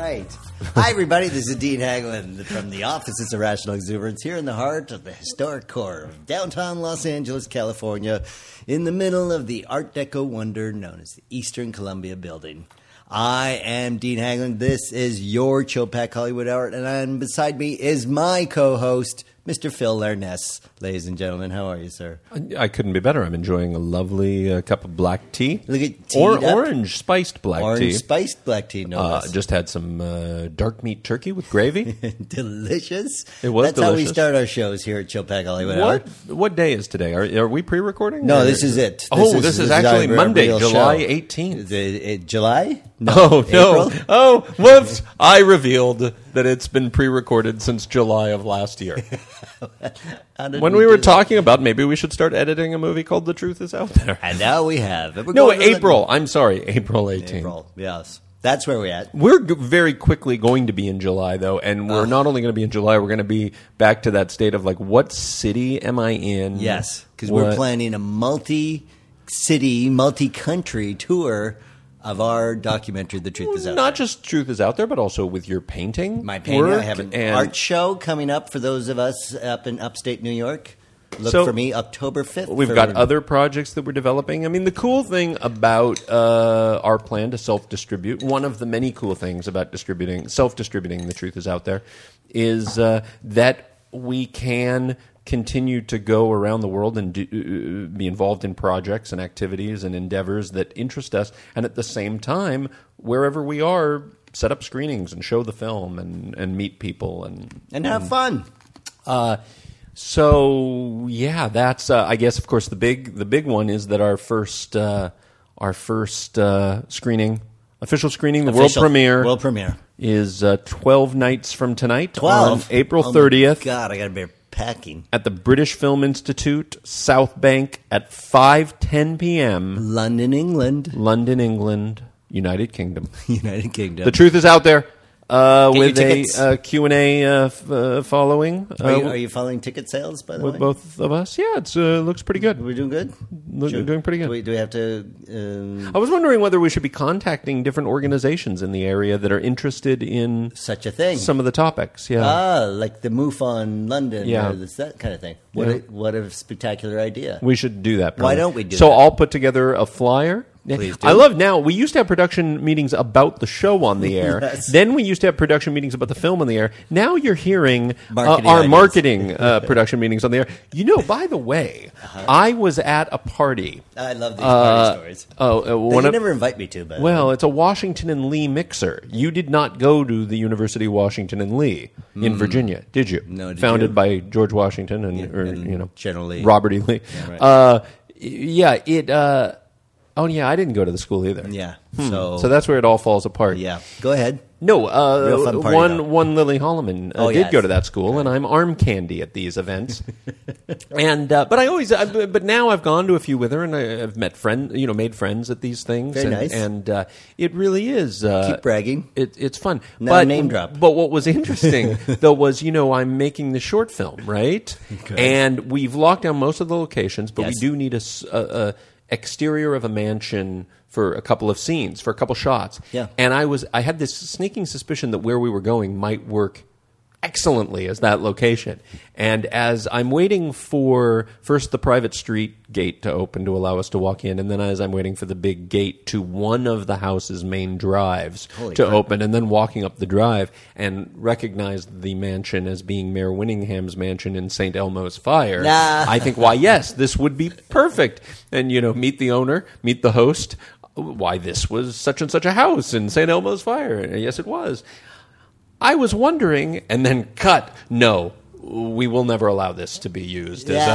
right. Hi, everybody. This is Dean Haglund from the Offices of Rational Exuberance here in the heart of the historic core of downtown Los Angeles, California, in the middle of the Art Deco wonder known as the Eastern Columbia Building. I am Dean Haglund. This is your Chopac Hollywood Hour, and beside me is my co-host, Mr. Phil Larness. Ladies and gentlemen, how are you, sir? I couldn't be better. I'm enjoying a lovely cup of black tea. Look at orange spiced black tea. Orange spiced black tea, no less. Just had some dark meat turkey with gravy. Delicious. It was That's how we delicious. start our shows here at Chopac Hollywood Hour. What day is today? Are we pre-recording? No, this is it. This is actually our Monday, real July show. 18th. July? No. Oh, no. April? Oh, whoops. I revealed that it's been pre-recorded since July of last year. When we were talking about maybe we should start editing a movie called The Truth Is Out There. And now we have. We're No, going to April. I'm sorry, April 18th. April, yes. That's where we're at. We're very quickly going to be in July, though, and we're not only going to be in July, we're going to be back to that state of, like, what city am I in? Yes, because we're planning a multi-city, multi-country tour of our documentary, The Truth Is Out There. Not just Truth Is Out There, but also with your painting. My painting. work I have an and art show coming up for those of us up in upstate New York. Look So, for me October 5th. We've got other projects that we're developing. I mean, the cool thing about our plan to self-distribute, one of the many cool things about self-distributing The Truth Is Out There, is that we can continue to go around the world and be involved in projects and activities and endeavors that interest us, and at the same time, wherever we are, set up screenings and show the film and meet people and have fun. So yeah, that's I guess of course the big one is that our first screening, official screening, the world premiere is 12 nights from tonight, 12 on April 30th. God, I got to be packing At the British Film Institute, South Bank, at 5:10 p.m. London, England, United Kingdom. United Kingdom. The Truth Is Out There. With tickets. a Q&A following. Are you following ticket sales, by the way? with both of us? Yeah, it looks pretty good. We're doing good? Doing pretty good. Do we have to... I was wondering whether we should be contacting different organizations in the area that are interested in such a thing. some of the topics. Yeah, Like the MUFON London, Yeah. or that kind of thing. Yeah. What a spectacular idea. we should do that. Why probably. don't we do So that? I'll put together a flyer. Please do. I love now. We used to have production meetings about the show on the air. Yes. Then we used to have production meetings about the film on the air. Now you're hearing Marketing our ideas. marketing production meetings on the air. You know, by the way, I was at a party. I love these party stories. One You of- never invite me to, but Well, it's a Washington and Lee mixer. You did not go to the University of Washington and Lee in Virginia, did you? No, did Founded you? by George Washington and General Lee. Robert E. Lee. Yeah, right. Oh yeah, I didn't go to the school either. Yeah. So that's where it all falls apart. yeah. Go ahead. No, Real fun party, though. one Lily Holloman did yes. go to that school, and I'm arm candy at these events. And but now I've gone to a few with her, and I've made friends at these things. Very and, nice. And it really is. Keep bragging. It's fun. Now name drop. But what was interesting though was I'm making the short film, right? And we've locked down most of the locations, but Yes. we do need a exterior of a mansion for a couple of scenes, for a couple shots. Yeah. And I had this sneaking suspicion that where we were going might work excellently as that location. And as I'm waiting for first the private street gate to open to allow us to walk in, and then as I'm waiting for the big gate to one of the house's main drives Holy to crap. open, and then walking up the drive and recognize the mansion as being Mayor Winningham's mansion in St. Elmo's Fire, Nah. I think, why, yes, this would be perfect. And, meet the owner, meet the host. Why, this was such and such a house in St. Elmo's Fire. And yes, it was. I was wondering, and then cut. No, we will never allow this to be used as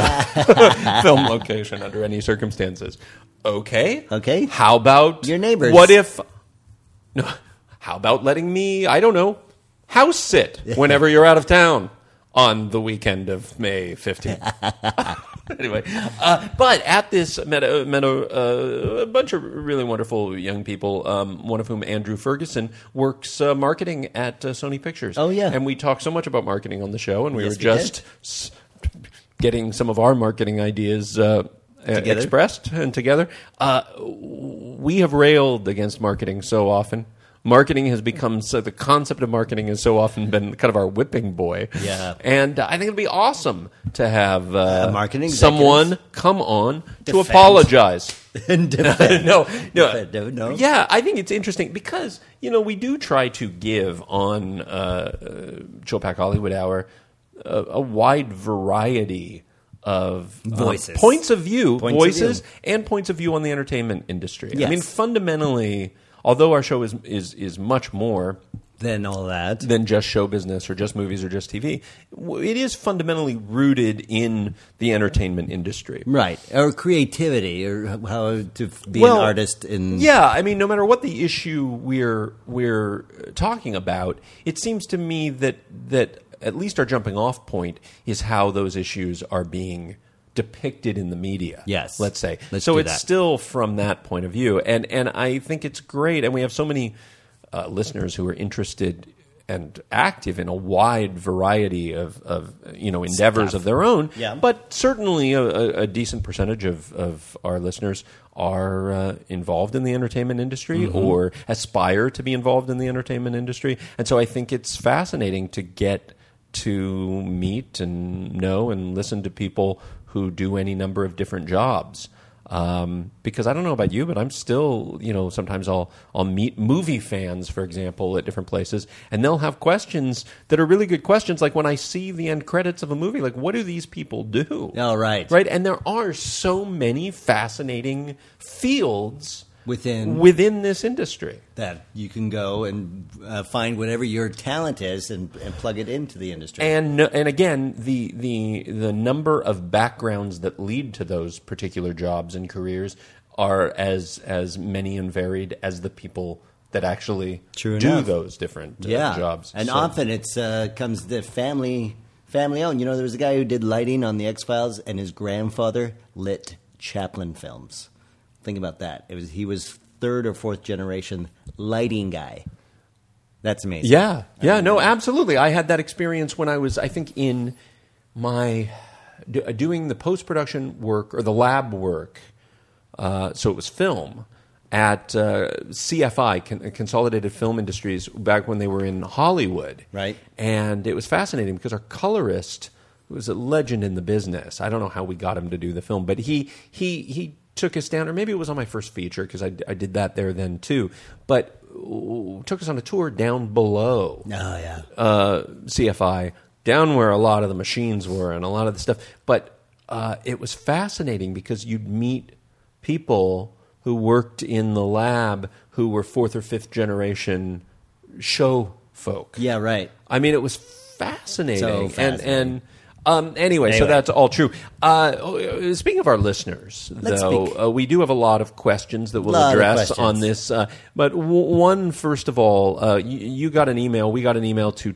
a film location under any circumstances. Okay. Okay. How about Your neighbors. What if? No. How about letting me? I don't know. House sit whenever you're out of town on the weekend of May 15th. Anyway, but at this met a bunch of really wonderful young people, one of whom, Andrew Ferguson, works marketing at Sony Pictures. Oh, yeah. And we talk so much about marketing on the show, and we Yes, were we just getting some of our marketing ideas expressed and together. We have railed against marketing so often Marketing has become the concept of marketing has so often been kind of our whipping boy. Yeah. And I think it'd be awesome to have marketing someone come on to Defend. Apologize. Defend. No. No. Yeah, I think it's interesting because, we do try to give on Chilpack Hollywood Hour a wide variety of voices, points of view, voices, and points of view on the entertainment industry. Yes. I mean, fundamentally, although our show is much more Then all that. than just show business or just movies or just TV, it is fundamentally rooted in the entertainment industry. Right. Or creativity, or how to be an artist in... Yeah, I mean, no matter what the issue we're talking about, it seems to me that at least our jumping off point is how those issues are being depicted in the media. Yes. Let's say. Let's so do it's that. still from that point of view. And I think it's great. And we have so many listeners who are interested and active in a wide variety of endeavors Stuff. of their own. Yeah. But certainly a decent percentage of our listeners are involved in the entertainment industry or aspire to be involved in the entertainment industry. And so I think it's fascinating to get to meet and know and listen to people who do any number of different jobs. Because I don't know about you, but I'm still, sometimes I'll meet movie fans, for example, at different places, and they'll have questions that are really good questions. Like when I see the end credits of a movie, like what do these people do? Oh, right. Right? And there are so many fascinating fields within this industry. that you can go and find whatever your talent is and plug it into the industry. And again, the number of backgrounds that lead to those particular jobs and careers are as many and varied as the people that actually True do enough. those different jobs. And So- often it's comes the family owned. There was a guy who did lighting on the X-Files, and his grandfather lit Chaplin films. Think about that. He was third or fourth generation lighting guy. That's amazing. Yeah, no, absolutely. I had that experience when I was, I think, in my doing the post-production work or the lab work. So it was film at CFI, Consolidated Film Industries, back when they were in Hollywood. Right. And it was fascinating because our colorist was a legend in the business. I don't know how we got him to do the film, but he took us down, or maybe it was on my first feature because I did that there then too, but took us on a tour down below CFI, down where a lot of the machines were and a lot of the stuff. But it was fascinating because you'd meet people who worked in the lab who were fourth or fifth generation show folk. Yeah, right. I mean, it was fascinating. So fascinating. Anyway, so that's all true. Speaking of our listeners, we do have a lot of questions that we'll address on this. But one, first of all, you got an email. We got an email to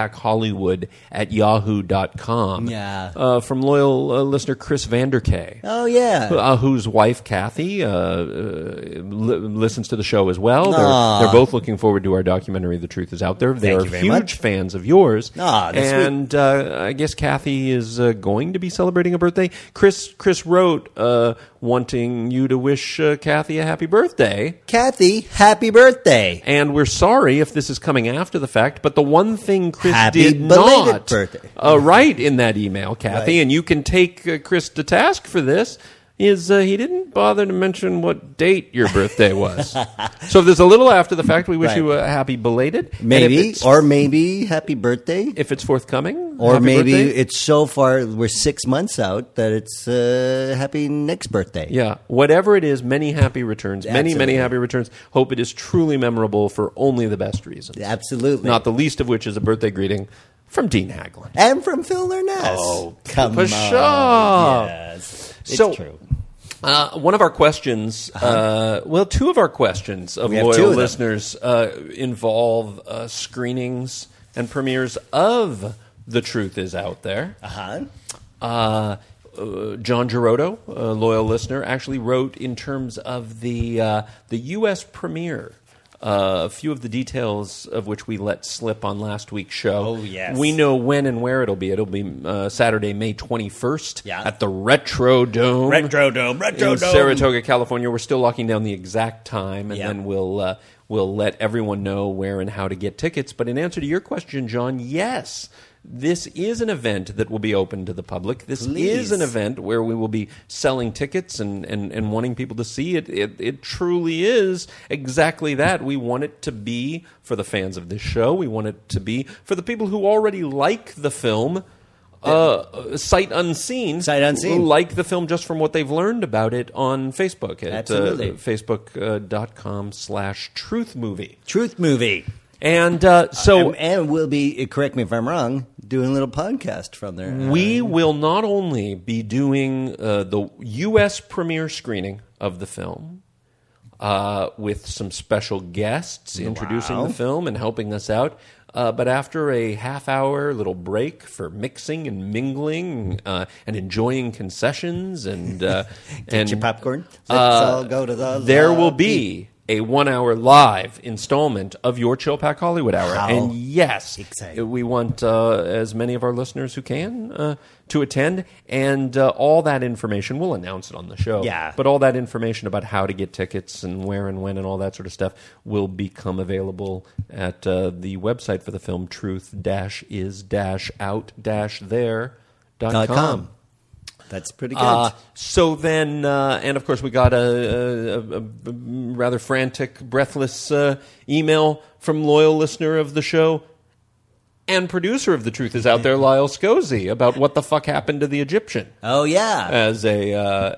chilpackhollywood@yahoo.com. Yeah. From loyal listener Chris Vanderkay. Oh, yeah. Whose wife, Kathy, listens to the show as well. Aw. They're both looking forward to our documentary, The Truth Is Out There. They Thank are you very huge much. fans of yours. Aw, that's and I guess Kathy is going to be celebrating a birthday. Chris wrote wanting you to wish Kathy a happy birthday. Kathy, happy birthday. And we're sorry if this is coming after the fact, but the one thing Chris Happy did belated not birthday. write in that email, Kathy, Right. and you can take Chris to task for this, is he didn't bother to mention what date your birthday was. So if there's a little after the fact, we wish Right. you a happy belated. And Maybe, if or maybe happy birthday. if it's forthcoming. Or happy maybe birthday. it's so far, we're 6 months out, that it's happy next birthday. Yeah, whatever it is, many happy returns. Many Absolutely. happy returns. Hope it is truly memorable for only the best reasons. Absolutely. Not the least of which is a birthday greeting from Dean Haglund. And from Phil Lerness. Oh, come Pshaw. on. Yes. It's So- true. One of our questions, two of our questions of We have two loyal of them. listeners involve screenings and premieres of The Truth Is Out There. Uh-huh. John Giroto, a loyal listener, actually wrote in terms of the U.S. premiere a few of the details of which we let slip on last week's show. Oh, yes. We know when and where it'll be. It'll be Saturday, May 21st at the Retro Dome. In Saratoga, California. We're still locking down the exact time, and then we'll let everyone know where and how to get tickets. But in answer to your question, John, yes, this is an event that will be open to the public. This is an event where we will be selling tickets and wanting people to see it. It truly is exactly that. We want it to be for the fans of this show. We want it to be for the people who already like the film. Sight unseen, who like the film just from what they've learned about it on Facebook at facebook.com/truthmovie. Truth Movie. And and we'll be, correct me if I'm wrong, doing a little podcast from there. We will not only be doing the U.S. premiere screening of the film with some special guests introducing the film and helping us out, but after a half-hour little break for mixing and mingling and enjoying concessions and get your popcorn. Let's all go to the there will be a 1-hour live installment of your Chill Pack Hollywood Hour. How and yes, exciting. We want as many of our listeners who can to attend, and all that information, we'll announce it on the show. Yeah. But all that information about how to get tickets and where and when and all that sort of stuff will become available at the website for the film, truth-is-out-there.com. That's pretty good. So then, and of course, we got a rather frantic, breathless email from loyal listener of the show and producer of The Truth Is Out There, Lyle Scozzi, about what the fuck happened to the Egyptian. Oh yeah, as a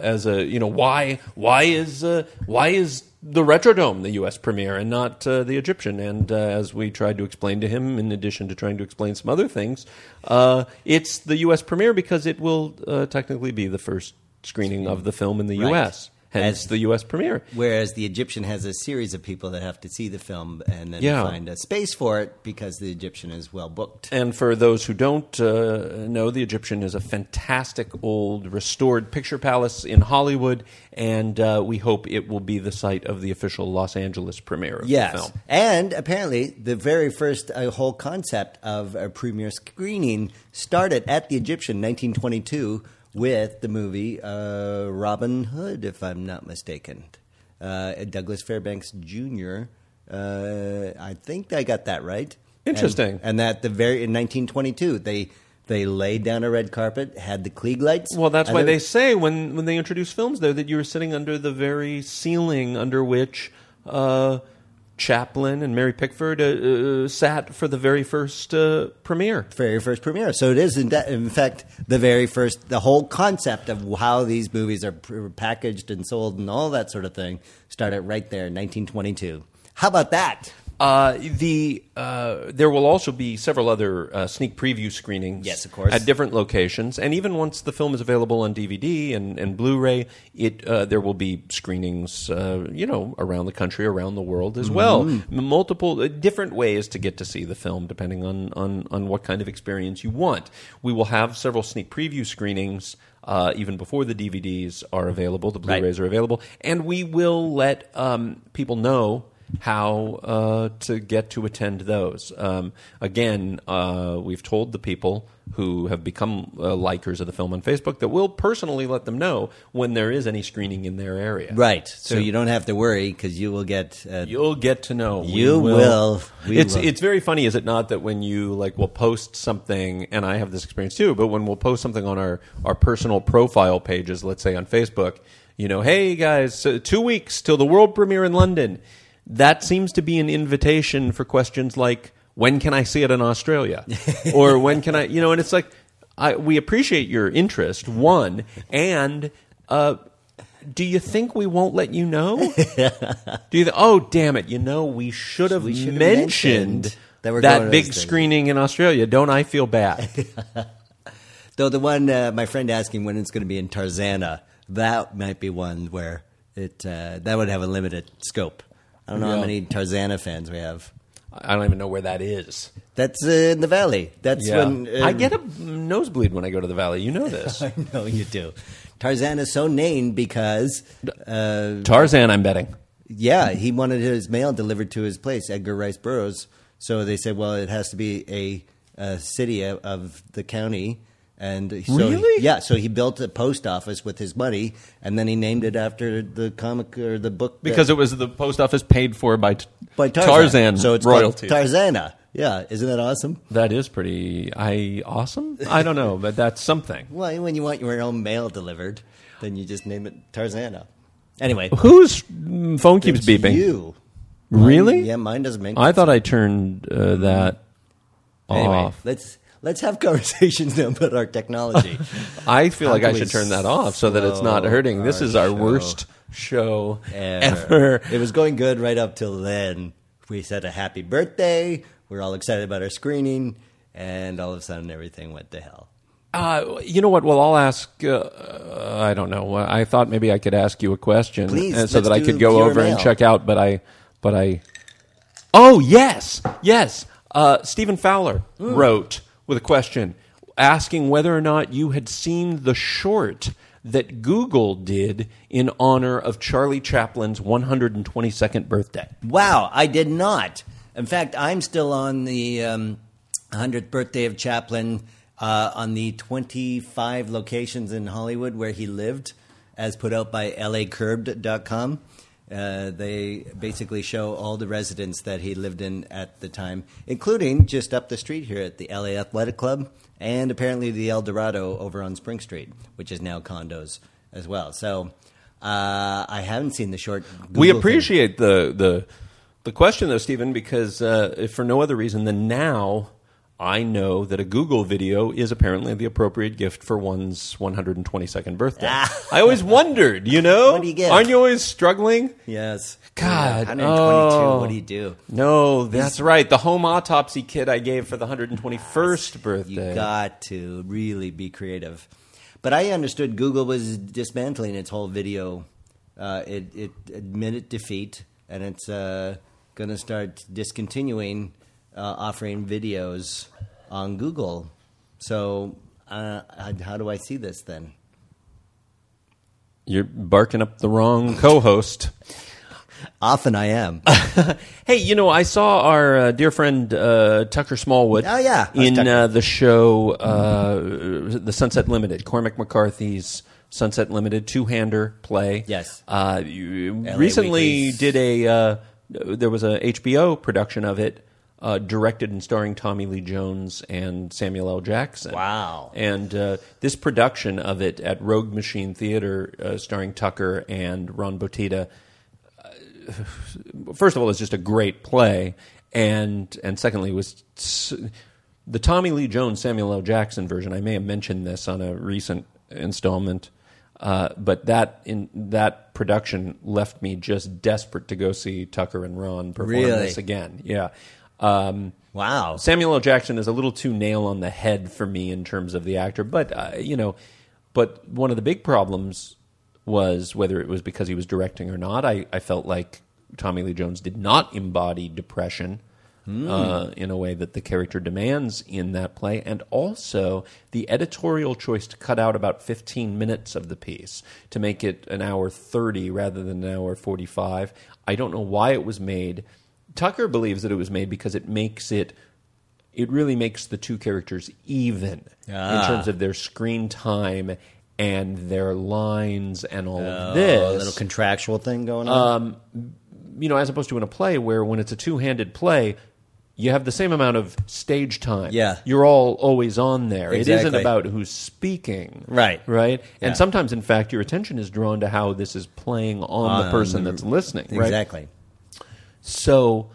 why is the Retrodome the U.S. premiere and not the Egyptian? And as we tried to explain to him, in addition to trying to explain some other things, it's the U.S. premiere because it will technically be the first screening of the film in the U.S., hence the U.S. premiere. Whereas the Egyptian has a series of people that have to see the film and then find a space for it because the Egyptian is well booked. And for those who don't know, the Egyptian is a fantastic old restored picture palace in Hollywood, and we hope it will be the site of the official Los Angeles premiere of the film. And apparently the very first whole concept of a premiere screening started at the Egyptian 1922 with the movie Robin Hood, if I'm not mistaken. Douglas Fairbanks Jr. I think I got that right. Interesting. And that in 1922, they laid down a red carpet, had the Klieg lights. Well, that's why they say when they introduce films there that you were sitting under the very ceiling under which Chaplin and Mary Pickford sat for the very first premiere. Very first premiere. So it is, in fact, the whole concept of how these movies are packaged and sold and all that sort of thing started right there in 1922. How about that? There will also be several other sneak preview screenings, yes, of course, at different locations. And even once the film is available on DVD and Blu-ray, there will be screenings, around the country, around the world as well. Multiple different ways to get to see the film, depending on what kind of experience you want. We will have several sneak preview screenings. Even before the DVDs are available, the Blu-rays are available, and we will let people know how to get to attend those. Again, we've told the people who have become likers of the film on Facebook that we'll personally let them know when there is any screening in their area. Right. So you don't have to worry because you will get... you'll get to know. You will. It's very funny, is it not, that when you will post something, and I have this experience too, but when we'll post something on our personal profile pages, let's say on Facebook, hey guys, 2 weeks till the world premiere in London. That seems to be an invitation for questions like, when can I see it in Australia? Or when can I, and it's like, we appreciate your interest, one, and do you think we won't let you know? Do you damn it, we should have mentioned that big screening in Australia. Don't I feel bad? Though the one, my friend asking when it's going to be in Tarzana, that might be one where that would have a limited scope. I don't know how many Tarzana fans we have. I don't even know where that is. That's in the Valley. That's when I get a nosebleed when I go to the Valley. You know this. I know you do. Tarzan is so named because Tarzan, I'm betting. Yeah, he wanted his mail delivered to his place, Edgar Rice Burroughs. So they said, well, it has to be a city of the county. And so Really? So he built a post office with his money, and then he named it after the comic or the book. Because it was the post office paid for by by Tarzan so it's royalty. called Tarzana. Yeah, isn't that awesome? That is pretty awesome. I don't know, but that's something. Well, when you want your own mail delivered, then you just name it Tarzana. Anyway, Whose phone keeps it's beeping? You. Really? Yeah, mine doesn't make. I thought I turned that Anyway, off. let's have conversations now about our technology. I feel How like I can we should turn that off so that it's not slow hurting. This our is our show worst show ever. It was going good right up till then. We said a happy birthday. We're all excited about our screening, and all of a sudden everything went to hell. You know what? Well, I'll ask. I don't know. I thought maybe I could ask you a question, Please, so let's that I do could go viewer over and mail. check out. But I. Oh yes. Stephen Fowler wrote with a question asking whether or not you had seen the short that Google did in honor of Charlie Chaplin's 122nd birthday. Wow, I did not. In fact, I'm still on the 100th birthday of Chaplin on the 25 locations in Hollywood where he lived, as put out by LACurbed.com. They basically show all the residents that he lived in at the time, including just up the street here at the LA Athletic Club and apparently the El Dorado over on Spring Street, which is now condos as well. So I haven't seen the short Google We thing. appreciate the question, though, Stephen, because if for no other reason than now I know that a Google video is apparently the appropriate gift for one's 122nd birthday. I always wondered, What do you get? Aren't you always struggling? Yes. God, 122, oh. what do you do? No, that's right. The home autopsy kit I gave for the 121st birthday. You got to really be creative. But I understood Google was dismantling its whole video. It admitted defeat, and it's going to start discontinuing offering videos on Google. So how do I see this then? You're barking up the wrong co-host. Often I am. Hey, I saw our dear friend Tucker Smallwood Oh, yeah. in Tucker. the show The Sunset Limited, Cormac McCarthy's Sunset Limited two-hander play. Yes. You LA recently Weekly's. did there was a HBO production of it, directed and starring Tommy Lee Jones and Samuel L. Jackson. Wow. And this production of it at Rogue Machine Theater, starring Tucker and Ron Botita, first of all, it's just a great play, and secondly, was the Tommy Lee Jones, Samuel L. Jackson version. I may have mentioned this on a recent installment, but that production left me just desperate to go see Tucker and Ron perform Really? this again. Yeah. Wow. Samuel L. Jackson is a little too nail on the head for me in terms of the actor, but but one of the big problems was whether it was because he was directing or not. I felt like Tommy Lee Jones did not embody depression in a way that the character demands in that play, and also the editorial choice to cut out about 15 minutes of the piece to make it an hour 30 rather than an hour 45. I don't know why it was made. Tucker believes that it was made because it really makes the two characters even in terms of their screen time and their lines and all of this. A little contractual thing going on. As opposed to in a play where when it's a two-handed play, you have the same amount of stage time. Yeah. You're all always on there. It isn't Exactly. about who's speaking. Right. Right? Yeah. And sometimes, in fact, your attention is drawn to how this is playing on the person that's listening. Right? Exactly. So,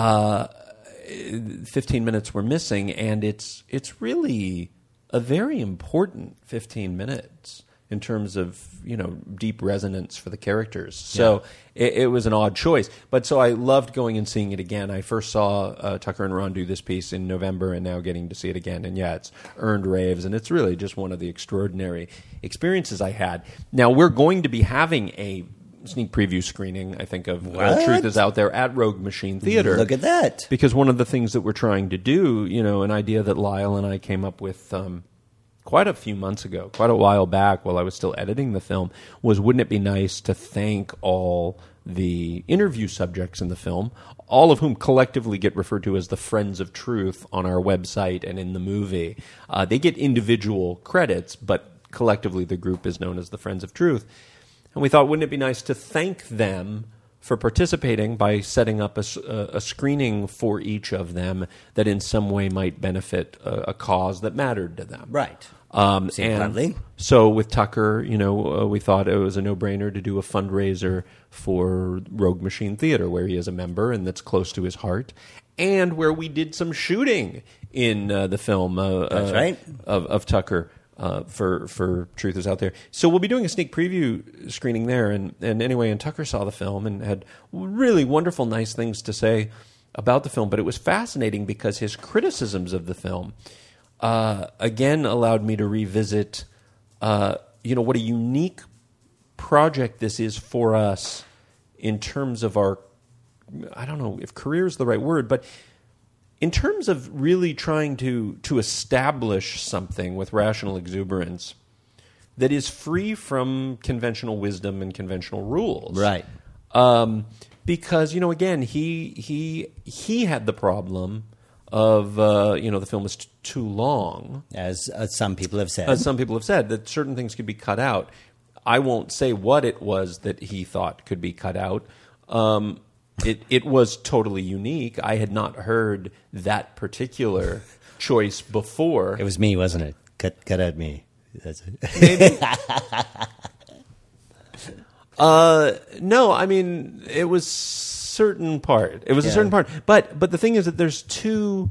15 minutes were missing, and it's really a very important 15 minutes in terms of deep resonance for the characters. So it was an odd choice, but so I loved going and seeing it again. I first saw Tucker and Ron do this piece in November, and now getting to see it again. And it's earned raves, and it's really just one of the extraordinary experiences I had. Now we're going to be having a sneak preview screening, I think, of Truth Is Out There at Rogue Machine Theater. Look at that. Because one of the things that we're trying to do, an idea that Lyle and I came up with quite a few months ago, quite a while back while I was still editing the film, was wouldn't it be nice to thank all the interview subjects in the film, all of whom collectively get referred to as the Friends of Truth on our website and in the movie. They get individual credits, but collectively the group is known as the Friends of Truth. And we thought, wouldn't it be nice to thank them for participating by setting up a screening for each of them that in some way might benefit a cause that mattered to them. Right. And lovely. so with Tucker, we thought it was a no-brainer to do a fundraiser for Rogue Machine Theater, where he is a member and that's close to his heart, and where we did some shooting in the film That's right. of Tucker. For Truth Is Out There. So we'll be doing a sneak preview screening there. And anyway, and Tucker saw the film and had really wonderful, nice things to say about the film. But it was fascinating because his criticisms of the film, again, allowed me to revisit, what a unique project this is for us in terms of our, I don't know if career is the right word, but in terms of really trying to establish something with Rational Exuberance that is free from conventional wisdom and conventional rules. Right. Because, again, he had the problem of, the film was too long. As some people have said. As some people have said, that certain things could be cut out. I won't say what it was that he thought could be cut out. It was totally unique. I had not heard that particular choice before. It was me, wasn't it? Cut out me. That's it. Maybe. No, I mean, it was certain part. It was a certain part. But the thing is that there's two.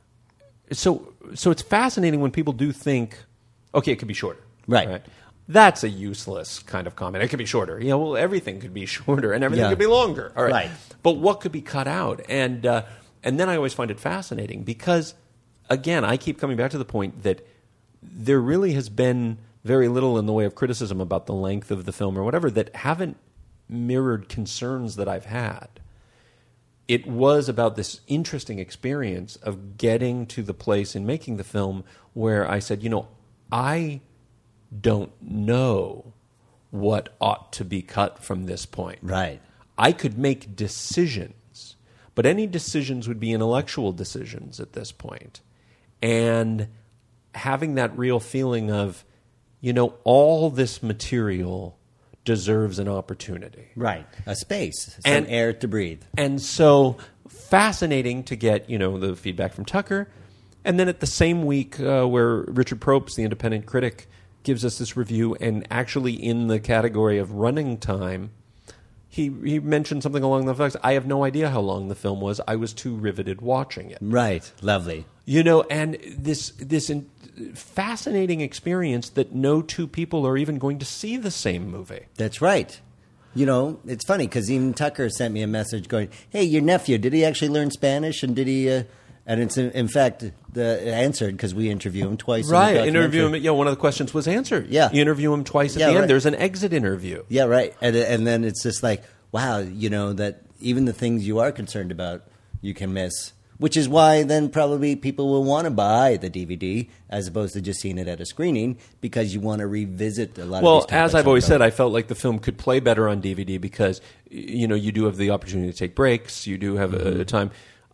So it's fascinating when people do think, okay, it could be shorter. Right. That's a useless kind of comment. It could be shorter. Everything could be shorter and everything could be longer. All right. But what could be cut out? And then I always find it fascinating because, again, I keep coming back to the point that there really has been very little in the way of criticism about the length of the film or whatever that haven't mirrored concerns that I've had. It was about this interesting experience of getting to the place in making the film where I said, I don't know what ought to be cut from this point. Right. I could make decisions, but any decisions would be intellectual decisions at this point. And having that real feeling of, all this material deserves an opportunity. Right. A space, some air to breathe. And so fascinating to get, the feedback from Tucker. And then at the same week where Richard Propst, the independent critic, gives us this review, and actually in the category of running time, he mentioned something along the lines, I have no idea how long the film was. I was too riveted watching it. Right. Lovely. And this fascinating experience that no two people are even going to see the same movie. That's right. It's funny because even Tucker sent me a message going, hey, your nephew, did he actually learn Spanish? And did he... And it's in fact answered because we interview him twice. Right, interview him. One of the questions was answered. Yeah, you interview him twice at the end. There's an exit interview. Yeah, right. And then it's just like, wow, that even the things you are concerned about, you can miss. Which is why then probably people will want to buy the DVD as opposed to just seeing it at a screening because you want to revisit a lot of these topics. Well, as I've always said, I felt like the film could play better on DVD because you do have the opportunity to take breaks. You do have a time.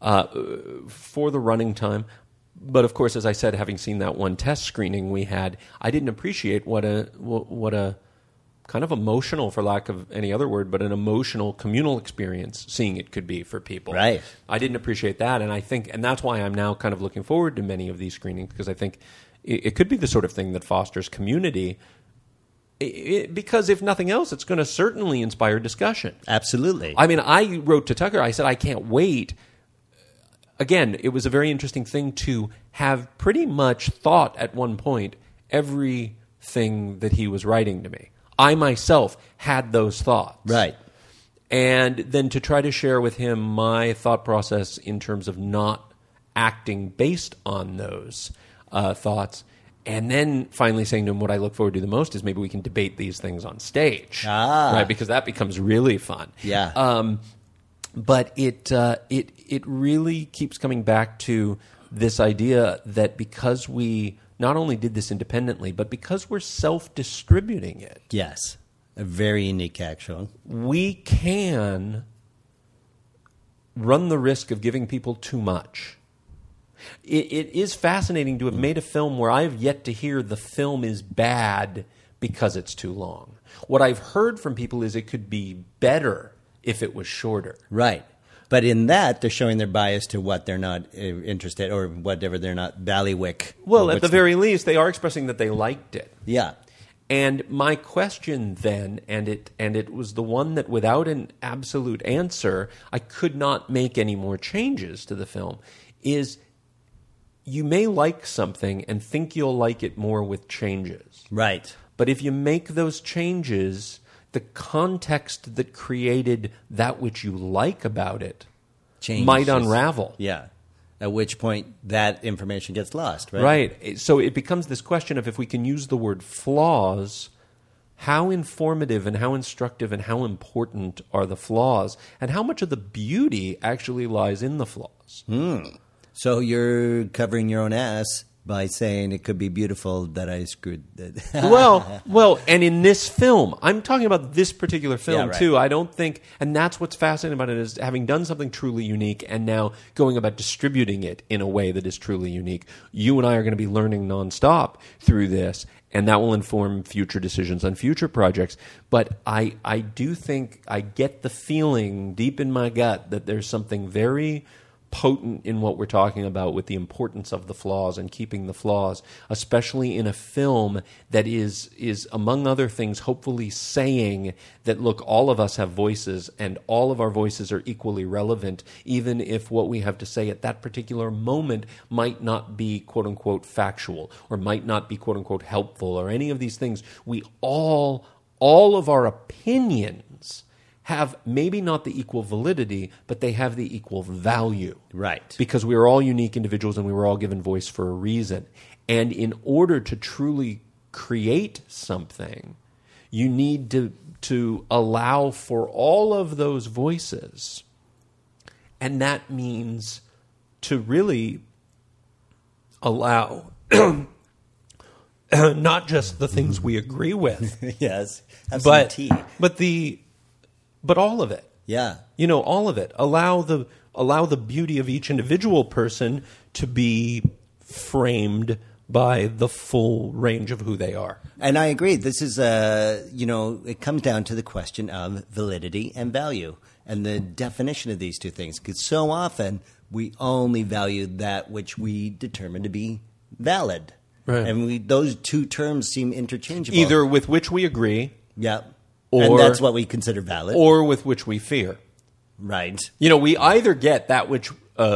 For the running time. But of course, as I said, having seen that one test screening we had, I didn't appreciate what a kind of emotional, for lack of any other word, but an emotional communal experience seeing it could be for people. Right. I didn't appreciate that, and that's why I'm now kind of looking forward to many of these screenings because I think it could be the sort of thing that fosters community. Because if nothing else, it's going to certainly inspire discussion. Absolutely. I mean, I wrote to Tucker. I said, I can't wait. Again, it was a very interesting thing to have pretty much thought at one point everything that he was writing to me. I myself had those thoughts. Right. And then to try to share with him my thought process in terms of not acting based on those thoughts. And then finally saying to him, what I look forward to the most is maybe we can debate these things on stage. Right? Because that becomes really fun. Yeah. But it really keeps coming back to this idea that because we not only did this independently, but because we're self-distributing it, Yes. A very unique actual. we can run the risk of giving people too much. It is fascinating to have made a film where I've yet to hear the film is bad because it's too long. What I've heard from people is it could be better if it was shorter. Right. But in that, they're showing their bias to what they're not interested or whatever they're not ballywick. Well, Or at the very least, they are expressing that they liked it. Yeah. And my question then, and it was the one that without an absolute answer, I could not make any more changes to the film, is you may like something and think you'll like it more with changes. Right. But if you make those changes, the context that created that which you like about it Changes. might unravel. Yeah. At which point that information gets lost, right? Right. So it becomes this question of if we can use the word flaws, how informative and how instructive and how important are the flaws, and how much of the beauty actually lies in the flaws? So you're covering your own ass by saying it could be beautiful that I screwed it. Well, and in this film, I'm talking about this particular film Yeah, right. too. I don't think, and that's what's fascinating about it, is having done something truly unique and now going about distributing it in a way that is truly unique. You and I are going to be learning nonstop through this, and that will inform future decisions on future projects. But I do think I get the feeling deep in my gut that there's something very potent in what we're talking about with the importance of the flaws and keeping the flaws, especially in a film that is among other things hopefully saying that, look, all of us have voices and all of our voices are equally relevant, even if what we have to say at that particular moment might not be quote unquote factual or might not be quote unquote helpful or any of these things. We all of our opinions have maybe not the equal validity, but they have the equal value. Right. Because we are all unique individuals and we were all given voice for a reason. And in order to truly create something, you need to allow for all of those voices. And that means to really allow not just the things we agree with, Yes. Have some tea. but all of it. Yeah. You know, all of it. Allow the beauty of each individual person to be framed by the full range of who they are. And I agree. This is, it comes down to the question of validity and value and the definition of these two things. Because so often we only value that which we determine to be valid. Right. And those two terms seem interchangeable. Either with which we agree, Yeah. Or- and that's what we consider valid. or with which we fear. Right. You know, we either get that which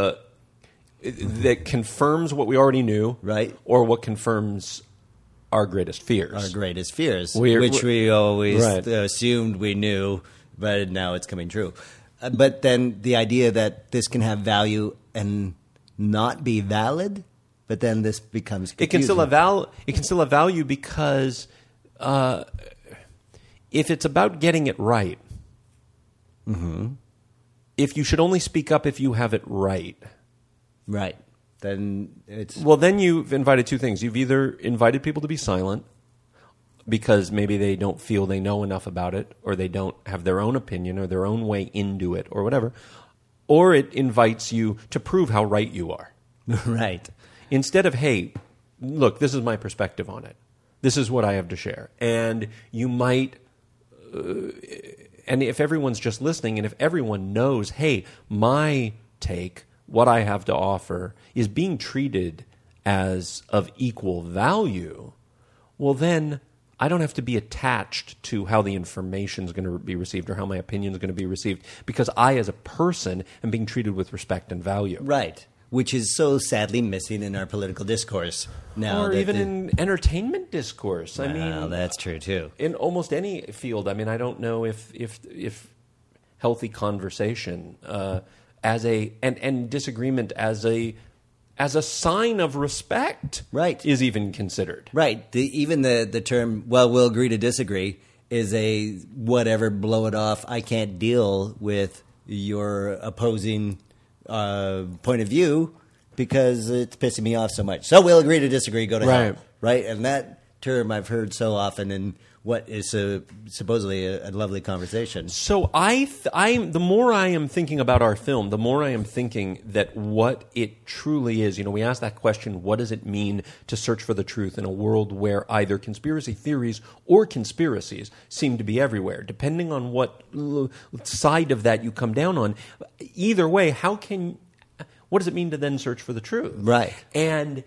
that confirms what we already knew, Right. or what confirms our greatest fears. Our greatest fears, We're- which we always Right. assumed we knew, but now it's coming true. But then the idea that this can have value and not be valid, but then this becomes confusing. It can still have value because if it's about getting it right, if you should only speak up if you have it right, Right. Then it's well, then you've invited two things. You've either invited people to be silent because maybe they don't feel they know enough about it, or they don't have their own opinion or their own way into it, or whatever, or it invites you to prove how right you are. right. Instead of, hey, look, this is my perspective on it. This is what I have to share. And you might, and if everyone's just listening, and if everyone knows, hey, my take, what I have to offer, is being treated as of equal value, well, then I don't have to be attached to how the information is going to be received or how my opinion is going to be received, because I, as a person, am being treated with respect and value. Right. Which is so sadly missing in our political discourse now. Or that even the- in entertainment discourse. I Well, mean, that's true too. in almost any field. I mean, I don't know if healthy conversation as a and disagreement as a sign of respect, Right. is even considered. Right. Even the term, well, we'll agree to disagree, is a whatever, blow it off. I can't deal with your opposing point of view because it's pissing me off so much. So we'll agree to disagree, go to Right. hell. Right? And that term I've heard so often in what is supposedly a lovely conversation. So the more I am thinking about our film, the more I am thinking that what it truly is. We asked that question: what does it mean to search for the truth in a world where either conspiracy theories or conspiracies seem to be everywhere, depending on what side of that you come down on? Either way, what does it mean to then search for the truth? Right. And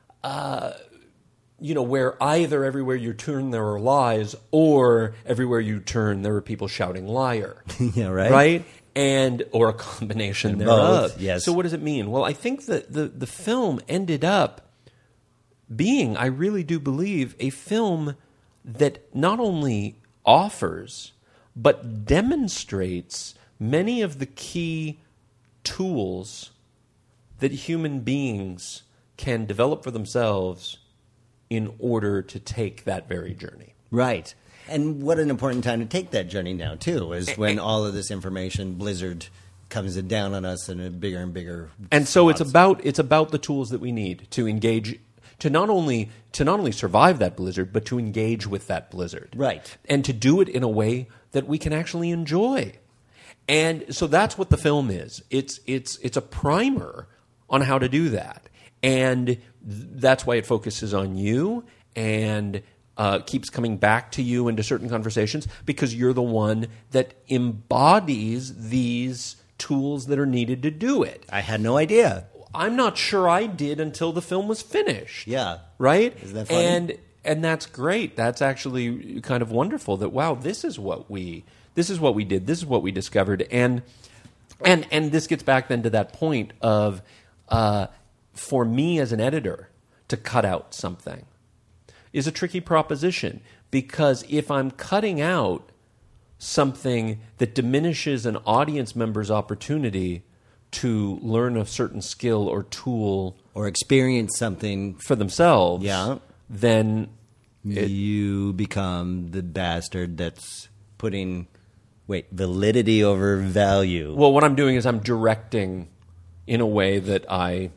where either everywhere you turn there are lies, or everywhere you turn there are people shouting liar. Yeah, right. Right? Or a combination thereof. Both, yes. So what does it mean? Well, I think that the film ended up being, I really do believe, a film that not only offers, but demonstrates many of the key tools that human beings can develop for themselves in order to take that very journey. Right. And what an important time to take that journey now, too, is when all of this information blizzard comes down on us in a bigger and bigger And so spots. it's about the tools that we need to engage, to not only survive that blizzard, but to engage with that blizzard. Right. And to do it in a way that we can actually enjoy. And so that's what the film is. It's a primer on how to do that. And that's why it focuses on you and keeps coming back to you into certain conversations, because you're the one that embodies these tools that are needed to do it. I had no idea. I'm not sure I did until the film was finished. Yeah. Right? Isn't that funny? And that's great. That's actually kind of wonderful that, wow, this is what we did. This is what we discovered. And this gets back then to that point of for me as an editor to cut out something is a tricky proposition, because if I'm cutting out something that diminishes an audience member's opportunity to learn a certain skill or tool Or experience something, for themselves, Yeah. then you become the bastard that's putting, validity over value. well, what I'm doing is I'm directing in a way that I,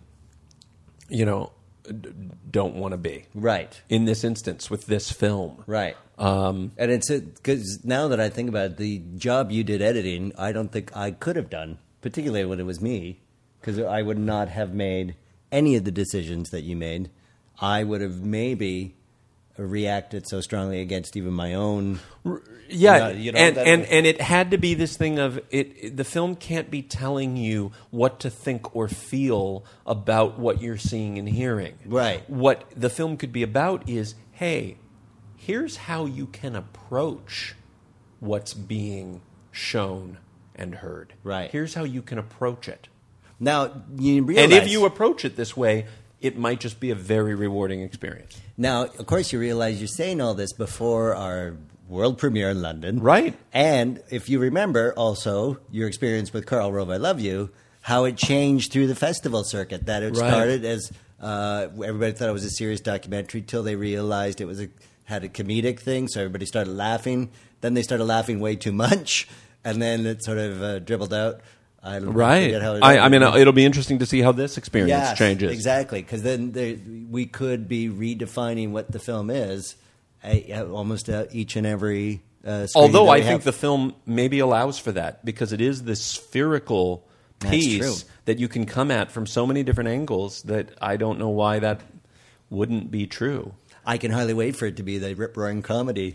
don't want to be. Right. In this instance, with this film. Right. And it's because now that I think about it, the job you did editing, I don't think I could have done, particularly when it was me, because I would not have made any of the decisions that you made. I would have maybe reacted so strongly against even my own. Yeah, that- and it had to be this thing of it. The film can't be telling you what to think or feel about what you're seeing and hearing. Right. What the film could be about is, hey, here's how you can approach what's being shown and heard. Right. Here's how you can approach it. Now you realize, And if you approach it this way, it might just be a very rewarding experience. now, of course, you realize you're saying all this before our world premiere in London, Right. And if you remember, also your experience with Karl Rove, I Love You, how it changed through the festival circuit. That it Right. started as everybody thought it was a serious documentary till they realized it was had a comedic thing, so everybody started laughing. Then they started laughing way too much, and then it sort of dribbled out. I Right. forget how it I mean, it'll be interesting to see how this experience Yes, changes. exactly, because then we could be redefining what the film is, almost each and every. Screening Although that I we think have. the film maybe allows for that, because it is this spherical That's piece true. that you can come at from so many different angles that I don't know why that wouldn't be true. I can hardly wait for it to be the rip-roaring comedy.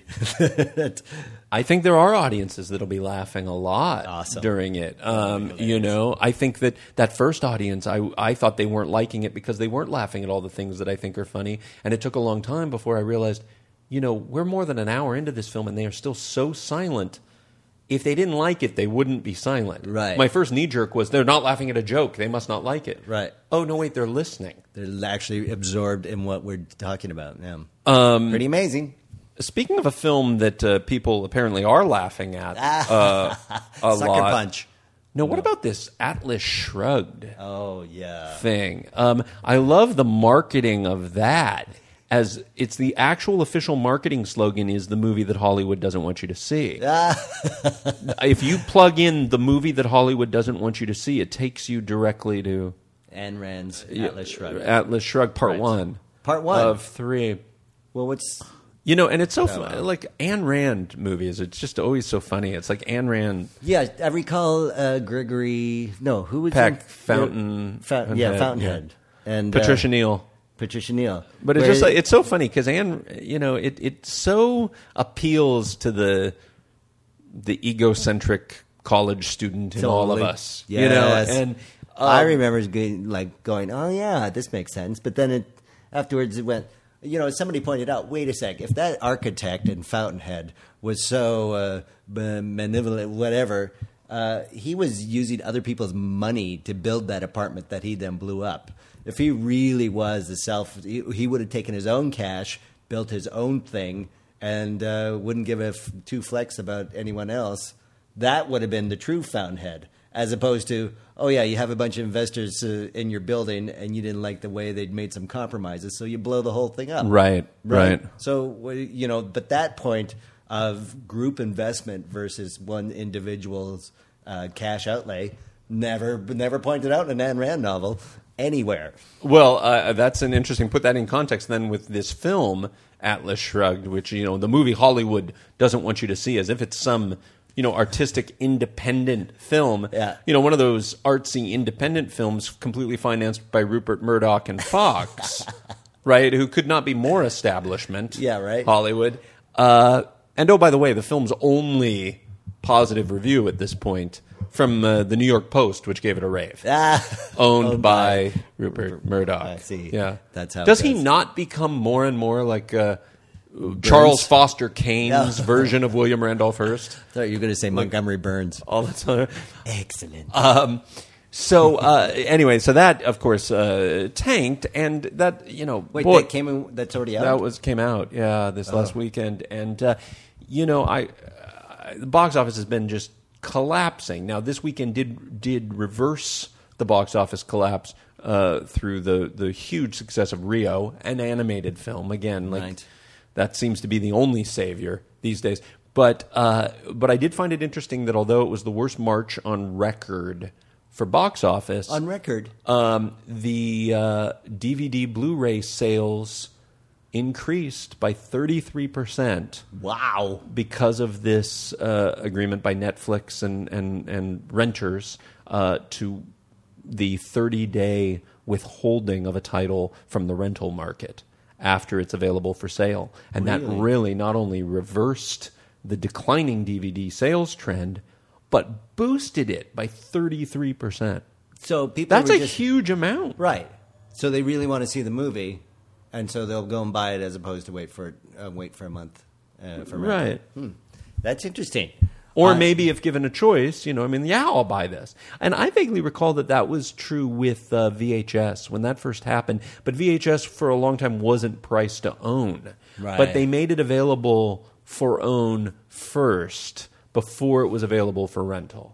I think there are audiences that'll be laughing a lot Awesome. during it. I think that first audience, I thought they weren't liking it because they weren't laughing at all the things that I think are funny. And it took a long time before I realized, we're more than an hour into this film and they are still so silent. If they didn't like it, they wouldn't be silent. Right. My first knee-jerk was, they're not laughing at a joke. They must not like it. Right. Oh, no, wait, they're listening. They're actually absorbed in what we're talking about. Yeah. Pretty amazing. Speaking of a film that people apparently are laughing at a Sucker lot. Punch. No, what about this Atlas Shrugged Oh, yeah. thing? I love the marketing of that. As it's the actual official marketing slogan is the movie that Hollywood doesn't want you to see. If you plug in the movie that Hollywood doesn't want you to see, it takes you directly to Ayn Rand's Atlas Shrugged. Atlas Shrugged Part Right. 1. Part 1 of 3. Well, what's You know, and it's so like Ayn Rand movies. It's just always so funny. It's like Ayn Rand. yeah? I recall Gregory. No, who was Peck, in- Fountainhead. and Patricia Neal. Patricia Neal. But it's Where- just like, it's so funny because Anne, you know, it so appeals to the egocentric college student in all of Totally. us, you know. Yes. And I remember going, oh yeah, this makes sense. But then afterwards it went. You know, somebody pointed out, wait a sec, if that architect in Fountainhead was so benevolent, whatever, he was using other people's money to build that apartment that he then blew up. If he really was he would have taken his own cash, built his own thing, and wouldn't give a two flecks about anyone else. That would have been the true Fountainhead, as opposed to, oh yeah, you have a bunch of investors in your building and you didn't like the way they'd made some compromises, so you blow the whole thing up. Right. So, you know, but that point of group investment versus one individual's cash outlay never pointed out in an Ayn Rand novel anywhere. Well, that's an interesting. Put that in context then with this film, Atlas Shrugged, which, you know, the movie Hollywood doesn't want you to see as if it's some, you know, artistic independent film. Yeah. You know, one of those artsy independent films completely financed by Rupert Murdoch and Fox, right? Who could not be more establishment. Yeah, right. Hollywood. And oh, by the way, the film's only positive review at this point from the New York Post, which gave it a rave. Owned by Rupert Murdoch. I see. Yeah. That's how it Does he goes. not become more and more like Charles Foster Kane's version of William Randolph Hearst? I thought you were going to say Montgomery Burns. All the time. Excellent. So anyway, so that of course tanked, and that, you know, Wait, boy, that's already out? came out, yeah, this last weekend, and you know, the box office has been just collapsing. Now, this weekend did reverse the box office collapse through the huge success of Rio, an animated film. Again, like Right. that seems to be the only savior these days. But I did find it interesting that although it was the worst March on record for box office, On record. the DVD Blu-ray sales increased by 33%. Wow. Because of this agreement by Netflix and renters to the 30-day withholding of a title from the rental market after it's available for sale. And that really not only reversed the declining DVD sales trend, but boosted it by 33%. So people That's were a just, huge amount. right. So they really want to see the movie, and so they'll go and buy it as opposed to wait for a month for rental. Right. That's interesting. Or maybe if given a choice, you know, I mean, yeah, I'll buy this. And I vaguely recall that was true with VHS when that first happened. But VHS for a long time wasn't priced to own. Right. But they made it available for own first before it was available for rental.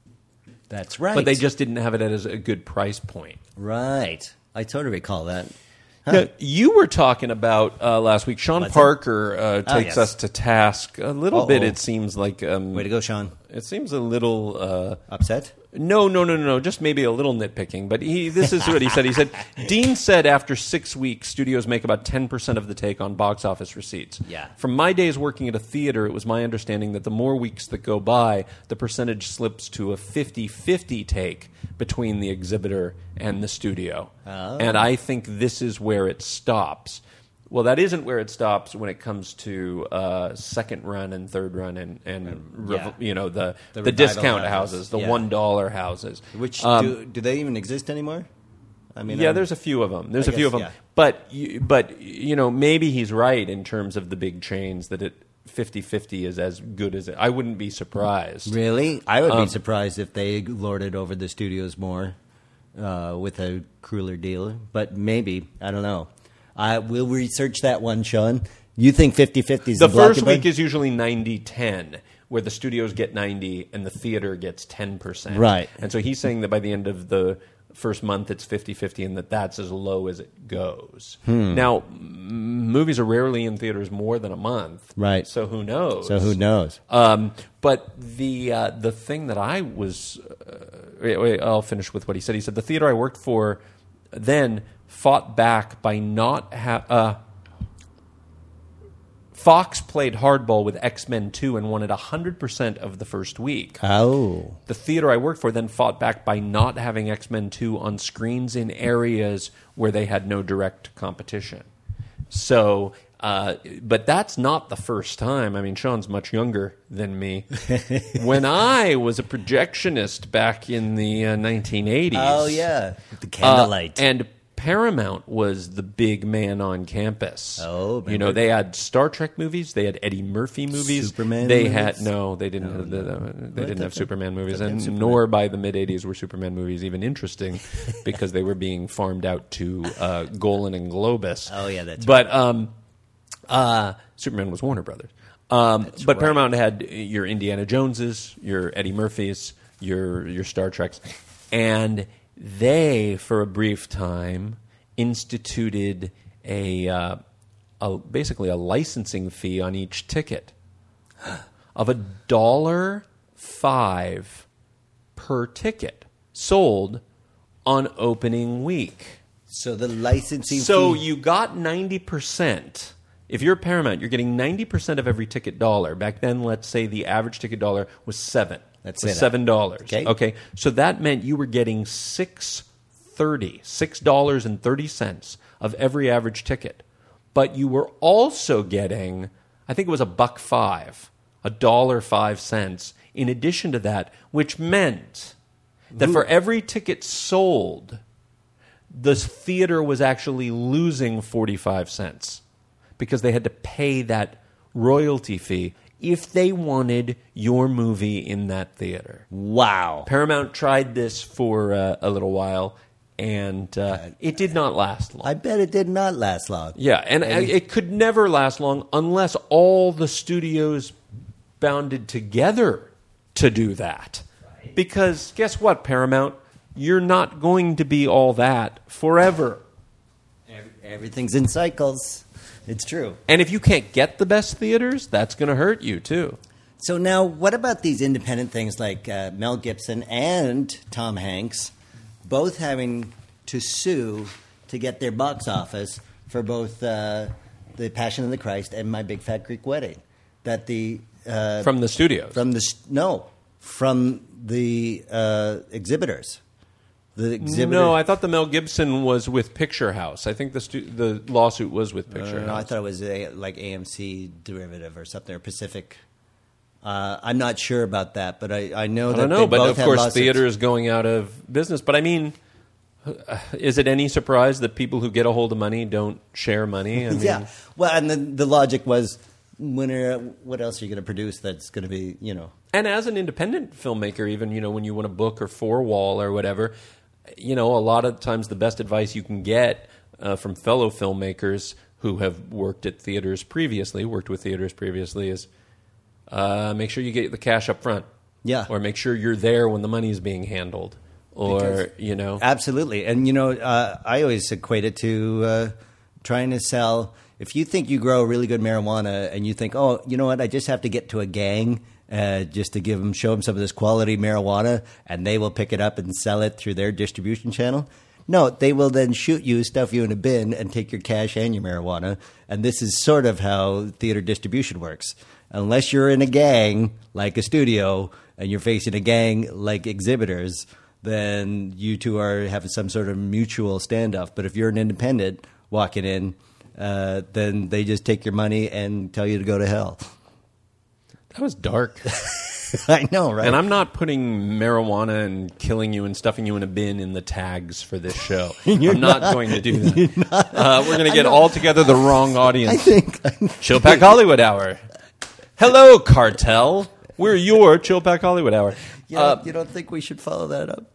That's right. But they just didn't have it as a good price point. right. I totally recall that. Now, you were talking about last week. Sean What's Parker takes yes. us to task a little bit. Uh-oh. It seems like Way to go, Sean. it seems a little Upset? No. Just maybe a little nitpicking. But this is what he said. He said, Dean said after 6 weeks, studios make about 10% of the take on box office receipts. Yeah. From my days working at a theater, it was my understanding that the more weeks that go by, the percentage slips to a 50-50 take between the exhibitor and the studio. Oh. And I think this is where it stops. Well, that isn't where it stops when it comes to second run and third run and yeah. you know, the revival discount houses. houses, the Yeah. $1 houses. Which, do they even exist anymore? I mean, Yeah, there's a few of them. There's I a few guess, of them. yeah. But you know, maybe he's right in terms of the big chains that it 50-50 is as good as it. I wouldn't be surprised. Really? I would be surprised if they lorded over the studios more with a crueler deal. But maybe. I don't know. We'll research that one, Sean. You think 50-50 is The the first blockbuster? week is usually 90-10, where the studios get 90 and the theater gets 10%. Right. And so he's saying that by the end of the first month it's 50-50 and that's as low as it goes. Now, movies are rarely in theaters more than a month. Right. So who knows? So who knows? But the thing that I was wait, I'll finish with what he said. He said, the theater I worked for then fought back by not Fox played hardball with X-Men 2 and won it 100% of the first week. Oh. The theater I worked for then fought back by not having X-Men 2 on screens in areas where they had no direct competition. So, but that's not the first time. I mean, Sean's much younger than me. When I was a projectionist back in the 1980s. Oh, yeah. With the candlelight. And Paramount was the big man on campus. Oh, remember? You know, they had Star Trek movies, they had Eddie Murphy movies. Superman they movies? had no, they didn't. They didn't have Superman movies, and Superman. nor by the mid '80s were Superman movies even interesting, because they were being farmed out to Golan and Globus. Oh, yeah, that's but Superman was Warner Brothers. But right. Paramount had your Indiana Joneses, your Eddie Murphys, your Star Treks, and they, for a brief time, instituted basically a licensing fee on each ticket of $1.05 per ticket sold on opening week. So the licensing So fee... you got 90%. If you're Paramount, you're getting 90% of every ticket dollar. Back then, let's say the average ticket dollar was $7. Let's was say that. $7. Okay. So that meant you were getting $6.30 of every average ticket. But you were also getting, I think it was $1.05, $1.05 in addition to that, which meant that for every ticket sold, the theater was actually losing 45 cents because they had to pay that royalty fee if they wanted your movie in that theater. Wow. Paramount tried this for a little while, and it did not last long. I bet it did not last long. Yeah, and it could never last long unless all the studios bounded together to do that. Right. Because guess what, Paramount? You're not going to be all that forever. Everything's in cycles. It's true. And if you can't get the best theaters, that's going to hurt you, too. So now, what about these independent things like Mel Gibson and Tom Hanks both having to sue to get their box office for both The Passion of the Christ and My Big Fat Greek Wedding? That the from the studios? From the exhibitors. The exhibitor. No, I thought the Mel Gibson was with Picture House. I think the lawsuit was with Picture House. No, I thought it was like AMC derivative or something, or Pacific. I'm not sure about that, but I know that they but both of have course lawsuits. theater is going out of business. But I mean, is it any surprise that people who get a hold of money don't share money? I mean, Yeah. Well, and the logic was, what else are you going to produce that's going to be, And as an independent filmmaker, even, when you want to book or four-wall or whatever, a lot of times the best advice you can get from fellow filmmakers who have worked with theaters previously is make sure you get the cash up front. Yeah. Or make sure you're there when the money is being handled. Or, Absolutely. And, I always equate it to trying to sell. If you think you grow really good marijuana and you think, oh, you know what, I just have to get to a gang just to show them some of this quality marijuana, and they will pick it up and sell it through their distribution channel. No, they will then shoot you, stuff you in a bin, and take your cash and your marijuana. And this is sort of how theater distribution works. Unless you're in a gang like a studio and you're facing a gang like exhibitors, then you two are having some sort of mutual standoff. But if you're an independent walking in, then they just take your money and tell you to go to hell. That was dark. I know, right? And I'm not putting marijuana and killing you and stuffing you in a bin in the tags for this show. I'm not going to do that. We're going to get altogether the wrong audience. I think Chill Pack Hollywood Hour. Hello, Cartel. We're your Chill Pack Hollywood Hour. you don't think we should follow that up?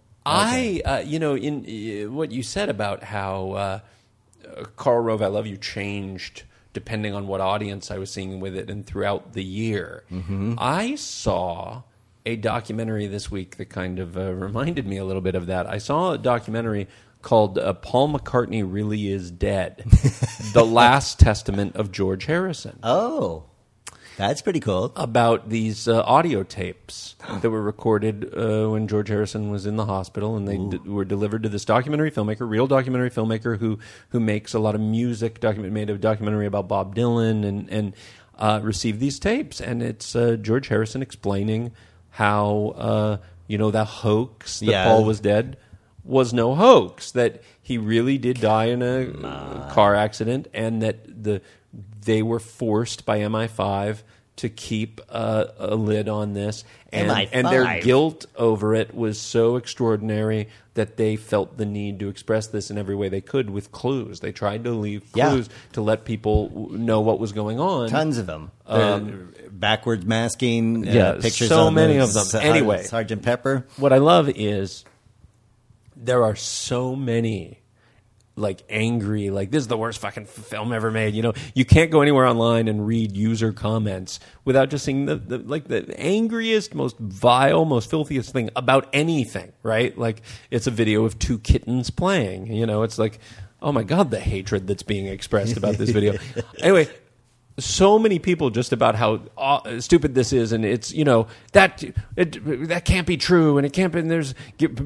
In what you said about how Karl Rove, I Love You changed depending on what audience I was seeing with it and throughout the year. Mm-hmm. I saw a documentary this week that kind of reminded me a little bit of that. I saw a documentary called Paul McCartney Really Is Dead, The Last Testament of George Harrison. Oh. That's pretty cool. about these audio tapes that were recorded when George Harrison was in the hospital, and they were delivered to this documentary filmmaker, real documentary filmmaker who makes a lot of music. Made a documentary about Bob Dylan, and received these tapes, and it's George Harrison explaining how the hoax that Paul was dead was no hoax, that he really did die in a car accident, and that they were forced by MI5 to keep a lid on this, and their guilt over it was so extraordinary that they felt the need to express this in every way they could with clues. They tried to leave clues to let people know what was going on. Tons of them. Backwards masking, pictures so of many of them. Anyway, Sergeant Pepper. What I love is there are so many angry, this is the worst fucking film ever made. You can't go anywhere online and read user comments without just seeing the angriest, most vile, most filthiest thing about anything, right? It's a video of two kittens playing. It's like, oh my God, the hatred that's being expressed about this video. Anyway, so many people just about how stupid this is, and it's that can't be true, and it can't be. And there's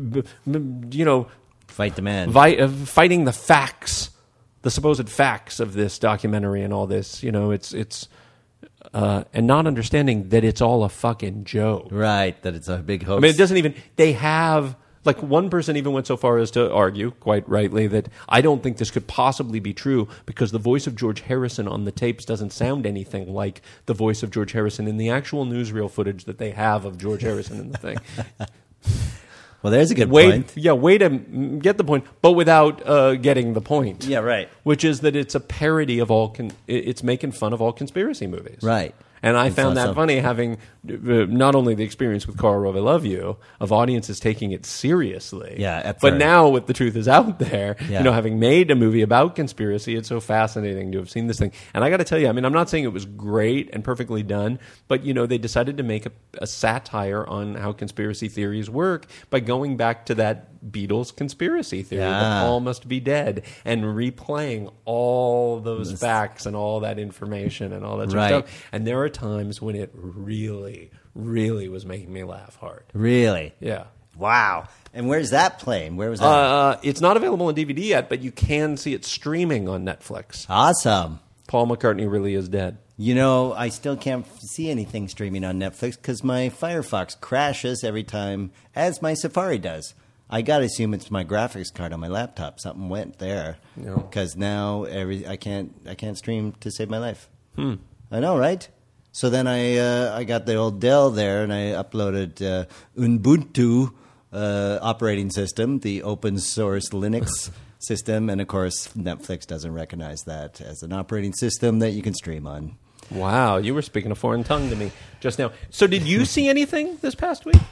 Fight the man. Fighting the facts, the supposed facts of this documentary and all this. It's and not understanding that it's all a fucking joke. Right, that it's a big hoax. I mean, it doesn't even. They have. One person even went so far as to argue, quite rightly, that I don't think this could possibly be true because the voice of George Harrison on the tapes doesn't sound anything like the voice of George Harrison in the actual newsreel footage that they have of George Harrison in the thing. Well, there's a good point. Yeah, way to get the point, but without getting the point. Yeah, right. Which is that it's a parody of it's making fun of all conspiracy movies. Right. And I found that funny, having not only the experience with Carl Rove, I Love You, of audiences taking it seriously. Yeah, but now with The Truth Is Out There, having made a movie about conspiracy, it's so fascinating to have seen this thing. And I got to tell you, I mean, I'm not saying it was great and perfectly done, but they decided to make a satire on how conspiracy theories work by going back to that Beatles conspiracy theory that Paul must be dead, and replaying all those facts and all that information and all that sort of stuff. And there are times when it really, really was making me laugh hard. Really? Yeah. Wow. And where's that playing? Where was that? It's not available on DVD yet, but you can see it streaming on Netflix. Awesome. Paul McCartney really is dead. I still can't see anything streaming on Netflix because my Firefox crashes every time, as my Safari does. I gotta assume it's my graphics card on my laptop. Something went there because now I can't stream to save my life. I know, right? So then I got the old Dell there, and I uploaded Ubuntu operating system, the open source Linux system, and of course Netflix doesn't recognize that as an operating system that you can stream on. Wow, you were speaking a foreign tongue to me just now. So did you see anything this past week?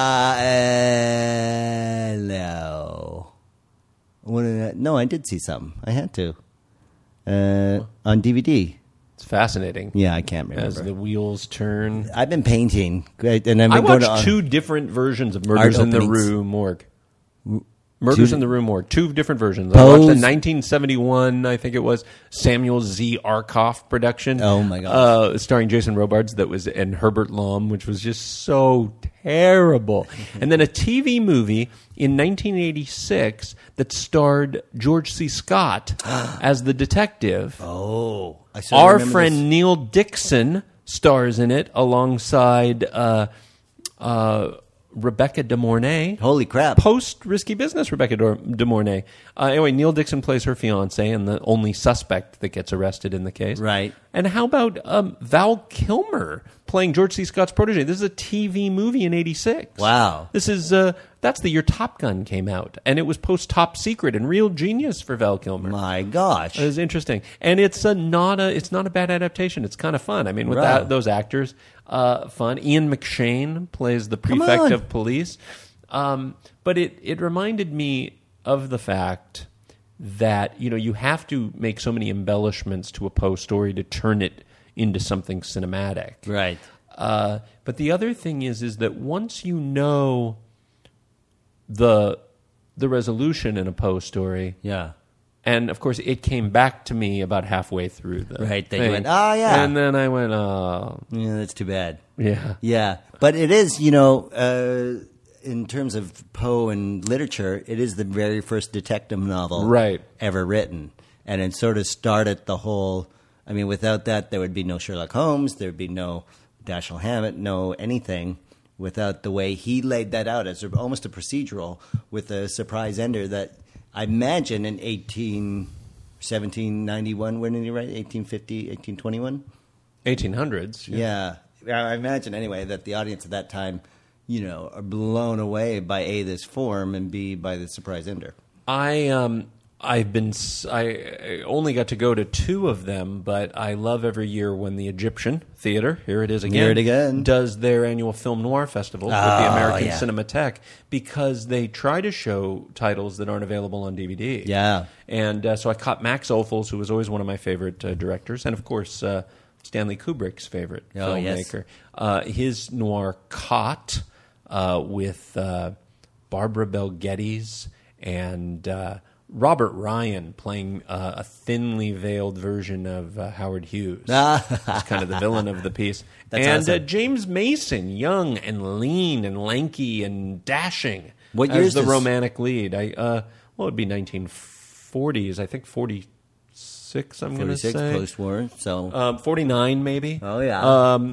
No. No, I did see something. I had to. On DVD. It's fascinating. Yeah, I can't remember. As the wheels turn. I've been painting. And I watched two different versions of Murders in the Rue Morgue. Murders in the Rue Morgue. Two different versions. I watched the 1971, I think it was, Samuel Z. Arkoff production. Oh, my gosh. Starring Jason Robards and Herbert Lom, which was just so terrible. And then a TV movie in 1986 that starred George C. Scott as the detective. Oh. Our friend Neil Dixon stars in it alongside Rebecca De Mornay. Holy crap. Post Risky Business, Rebecca De Mornay. Anyway, Neil Dixon plays her fiancé and the only suspect that gets arrested in the case. Right. And how about Val Kilmer playing George C. Scott's protege? This is a TV movie in 86. Wow. This is that's the year Top Gun came out, and it was post Top Secret, and real genius for Val Kilmer. My gosh. It was interesting. And it's not a bad adaptation. It's kind of fun. I mean, with those actors, fun. Ian McShane plays the prefect of police. But it reminded me of the fact that, you have to make so many embellishments to a Poe story to turn it into something cinematic. Right. But the other thing is that once you know the resolution in a Poe story, And, of course, it came back to me about halfway through the Right, then you thing. went, "Oh, yeah." And then I went, oh. Yeah, that's too bad. Yeah. Yeah, but it is, in terms of Poe and literature, it is the very first detective novel Right. ever written. And it sort of started the whole, I mean, without that, there would be no Sherlock Holmes, there would be no Dashiell Hammett, no anything, without the way he laid that out as almost a procedural with a surprise ender that I imagine in 1791, when did he write? 1850, 1821? 1800s. Yeah. I imagine anyway that the audience at that time, are blown away by A, this form, and B, by the surprise ender. I only got to go to 2 of them, but I love every year when the Egyptian Theater, here it is again, Here it again. does their annual Film Noir Festival with the American Cinematheque, because they try to show titles that aren't available on DVD. Yeah. And so I caught Max Ophuls, who was always one of my favorite directors, and of course Stanley Kubrick's favorite filmmaker. Yes. His noir Caught with Barbara Bel Geddes and Robert Ryan playing a thinly veiled version of Howard Hughes. He's kind of the villain of the piece. That's and awesome. James Mason, young and lean and lanky and dashing What year as is the this? romantic lead. It would be 1940s, I think 46, I'm going to 46, say. post-war, so... 49 maybe. Oh, yeah.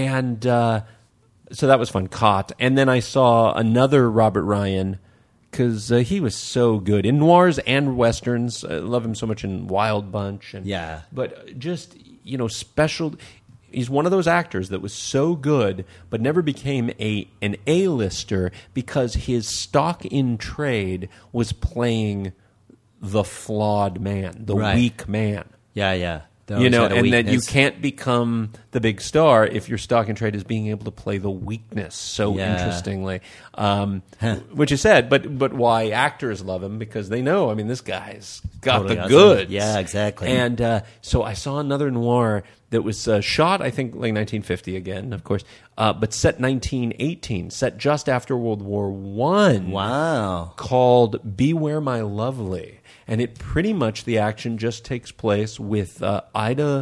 So that was fun. Caught. And then I saw another Robert Ryan, because he was so good in noirs and westerns. I love him so much in Wild Bunch. And, Yeah. But just, special... He's one of those actors that was so good, but never became an A-lister because his stock in trade was playing the flawed man, the Right. weak man. Yeah. They And always had a that you weakness. can't become the big star if your stock in trade is being able to play the weakness so Yeah. interestingly, which is sad. But why actors love him, because they know. I mean, this guy's got Totally the awesome. goods. Yeah, exactly. And so I saw another noir that was shot, I think, like 1950 again, of course, but set 1918, set just after World War I. Wow. Called Beware My Lovely. And it pretty much, the action just takes place with Ida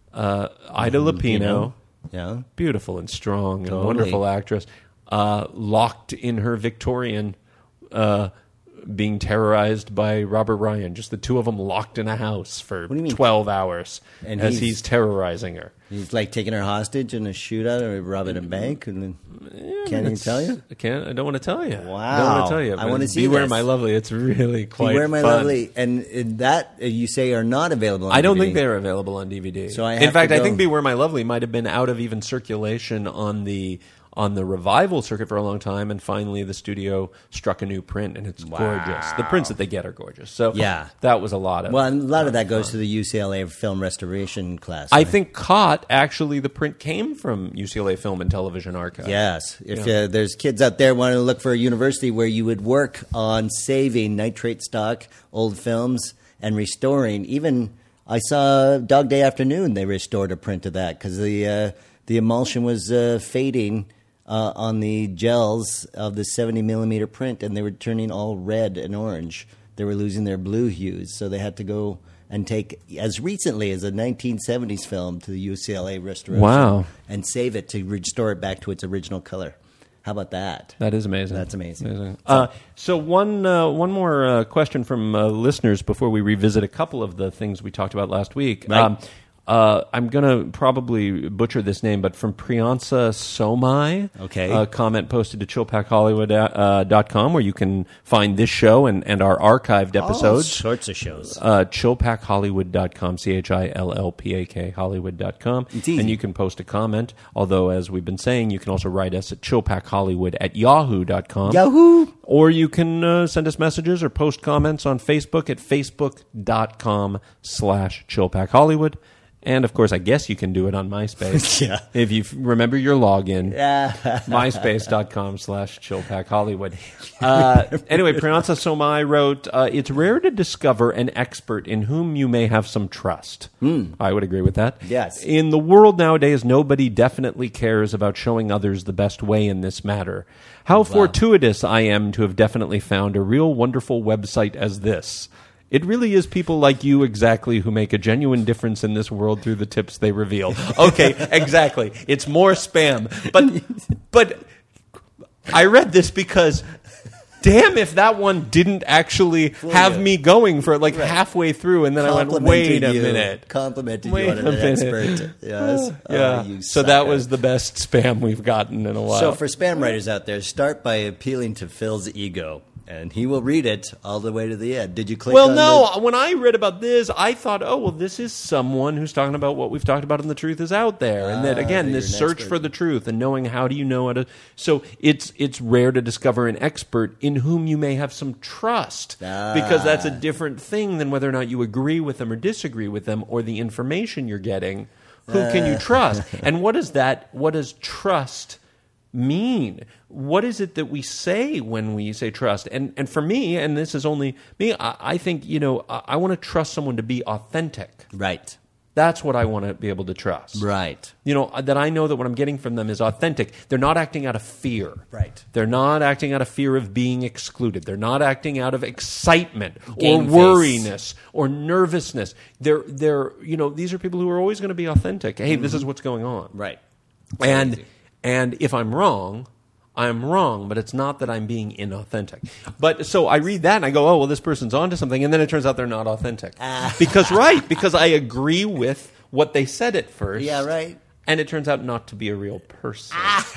Lupino, Yeah. beautiful and strong and Totally. wonderful actress, locked in her Victorian, being terrorized by Robert Ryan. Just the two of them locked in a house for do you mean? 12 hours And as he's- he's terrorizing her. He's like taking her hostage in a shootout or robbing a bank, and then can't even tell you. I don't want to tell you. Wow. I don't want to tell you. I but wanna see Beware this. My Lovely. It's really quite Beware My fun. Lovely, and that you say are not available on I don't DVD. think they're available on DVD. So I in have fact, to I go- think Beware My Lovely might have been out of even circulation on the revival circuit for a long time, and finally the studio struck a new print, and it's gorgeous. The prints that they get are gorgeous. So Yeah. that was a lot of. Well, and a lot of that goes to the UCLA film restoration class. I think Caught, actually, the print came from UCLA Film and Television Archive. Yes. If there's kids out there wanting to look for a university where you would work on saving nitrate stock, old films, and restoring. Even I saw Dog Day Afternoon, they restored a print of that because the emulsion was fading on the gels of the 70 millimeter print, and they were turning all red and orange. They were losing their blue hues, so they had to go and take, as recently as a 1970s film, to the UCLA restoration. Wow. And save it to restore it back to its original color. How about that? That is amazing. That's amazing. So one more question from listeners before we revisit a couple of the things we talked about last week. Right. I'm going to probably butcher this name, but from Priyansa Somai, Okay. a comment posted to chillpackhollywood.com, where you can find this show and our archived All episodes. sorts of shows. Chillpackhollywood.com, CHILLPAK, Hollywood.com. It's easy. And you can post a comment, although, as we've been saying, you can also write us at chillpackhollywood@yahoo.com. Yahoo! Or you can send us messages or post comments on Facebook at facebook.com/chillpackhollywood. And, of course, I guess you can do it on MySpace. Yeah. If you remember your login. Yeah. MySpace.com/chillpackhollywood. Anyway, Priyansa Somai wrote, it's rare to discover an expert in whom you may have some trust. I would agree with that. Yes. In the world nowadays, nobody definitely cares about showing others the best way in this matter. How fortuitous I am to have definitely found a real wonderful website as this. It really is people like you exactly who make a genuine difference in this world through the tips they reveal. Okay, exactly. It's more spam. But I read this because damn if that one didn't actually have me going for like halfway through, and then I went, wait a minute. Complimented you on an expert. Yes. Yeah. You so that was the best spam we've gotten in a while. So for spam writers out there, start by appealing to Phil's ego, and he will read it all the way to the end. Did you click on when I read about this, I thought, oh, well, this is someone who's talking about what we've talked about in The Truth Is Out There. And that, again, this search for the truth and knowing how do you know how to... So it's rare to discover an expert in whom you may have some trust, because that's a different thing than whether or not you agree with them or disagree with them, or the information you're getting. Who can you trust? And what does trust mean? What is it that we say when we say trust? And for me, and this is only me, I think, I want to trust someone to be authentic. Right. That's what I want to be able to trust. Right. That I know that what I'm getting from them is authentic. They're not acting out of fear. Right. They're not acting out of fear of being excluded. They're not acting out of excitement Game or worriness or nervousness. They're these are people who are always going to be authentic. Hey, this is what's going on. Right. And if I'm wrong, I'm wrong, but it's not that I'm being inauthentic. But so I read that and I go, oh, well, this person's onto something, and then it turns out they're not authentic. Because I agree with what they said at first. Yeah, right. And it turns out not to be a real person.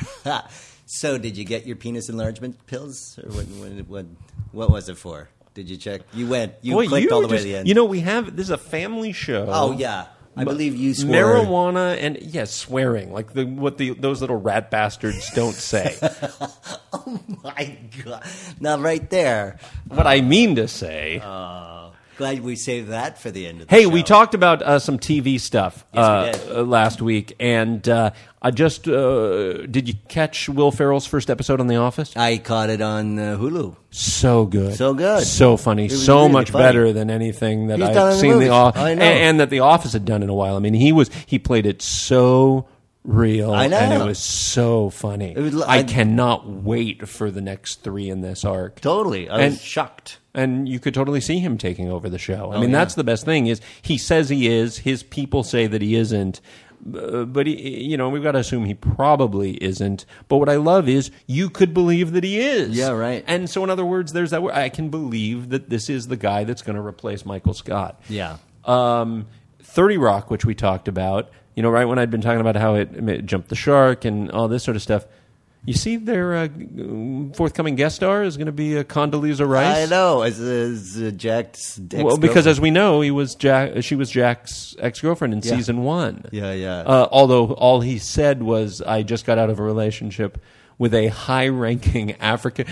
So did you get your penis enlargement pills? Or what was it for? Did you check? You clicked all the way to the end. This is a family show. Oh, yeah. I believe you swore. Marijuana and swearing, like those little rat bastards don't say. Oh my God! Now right there, what I mean to say. Glad we saved that for the end of the show. Hey, we talked about some TV stuff last week, and I just did you catch Will Ferrell's first episode on The Office? I caught it on Hulu. So good, so funny, so really much funny. Better than anything that He's I've seen the Office, and that The Office had done in a while. I mean, he played it so real, I know. And it was so funny. I cannot wait for the next 3 in this arc. Totally, I was shocked. And you could totally see him taking over the show. That's the best thing, is he says he is, his people say that he isn't, but he, we've got to assume he probably isn't. But what I love is you could believe that he is. Yeah, right. And so in other words, there's that word. I can believe that this is the guy that's going to replace Michael Scott. Yeah. 30 Rock, which we talked about, right when I'd been talking about how it jumped the shark and all this sort of stuff. You see, their forthcoming guest star is going to be Condoleezza Rice. I know, as Jack's ex-girlfriend. Well, because as we know, she was Jack's ex-girlfriend in season 1. Yeah. Although all he said was, "I just got out of a relationship with a high-ranking African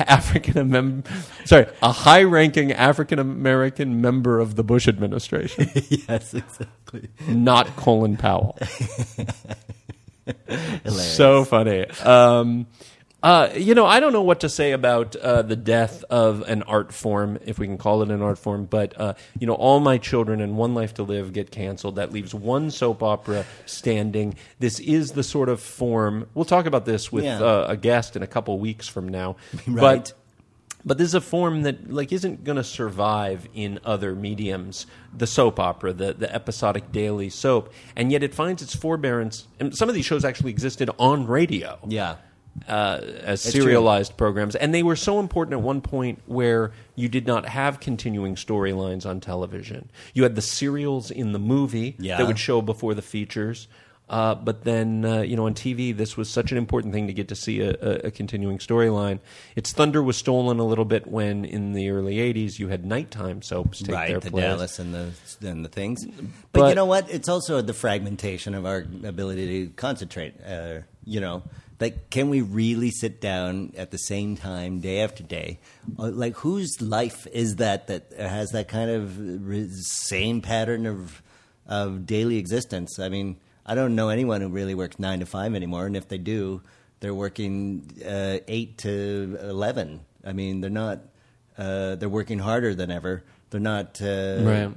American member of the Bush administration." Yes, exactly. Not Colin Powell. Hilarious. So funny. I don't know what to say about the death of an art form, if we can call it an art form, but, All My Children and One Life to Live get canceled. That leaves one soap opera standing. This is the sort of form. We'll talk about this with a guest in a couple weeks from now. Right. But this is a form that isn't going to survive in other mediums. The soap opera, the episodic daily soap, and yet it finds its forbearance. And some of these shows actually existed on radio, as serialized programs, and they were so important at one point where you did not have continuing storylines on television. You had the serials in the movie that would show before the features. But then, on TV, this was such an important thing to get to see a continuing storyline. Its thunder was stolen a little bit when, in the early 80s, you had nighttime soaps take their place. Right, the Dallas and the things. But you know what? It's also the fragmentation of our ability to concentrate. Can we really sit down at the same time, day after day? Whose life is that has that kind of same pattern of daily existence? I mean, I don't know anyone who really works 9 to 5 anymore, and if they do, they're working 8 to 11. I mean, they're not. They're working harder than ever. They're not. Right.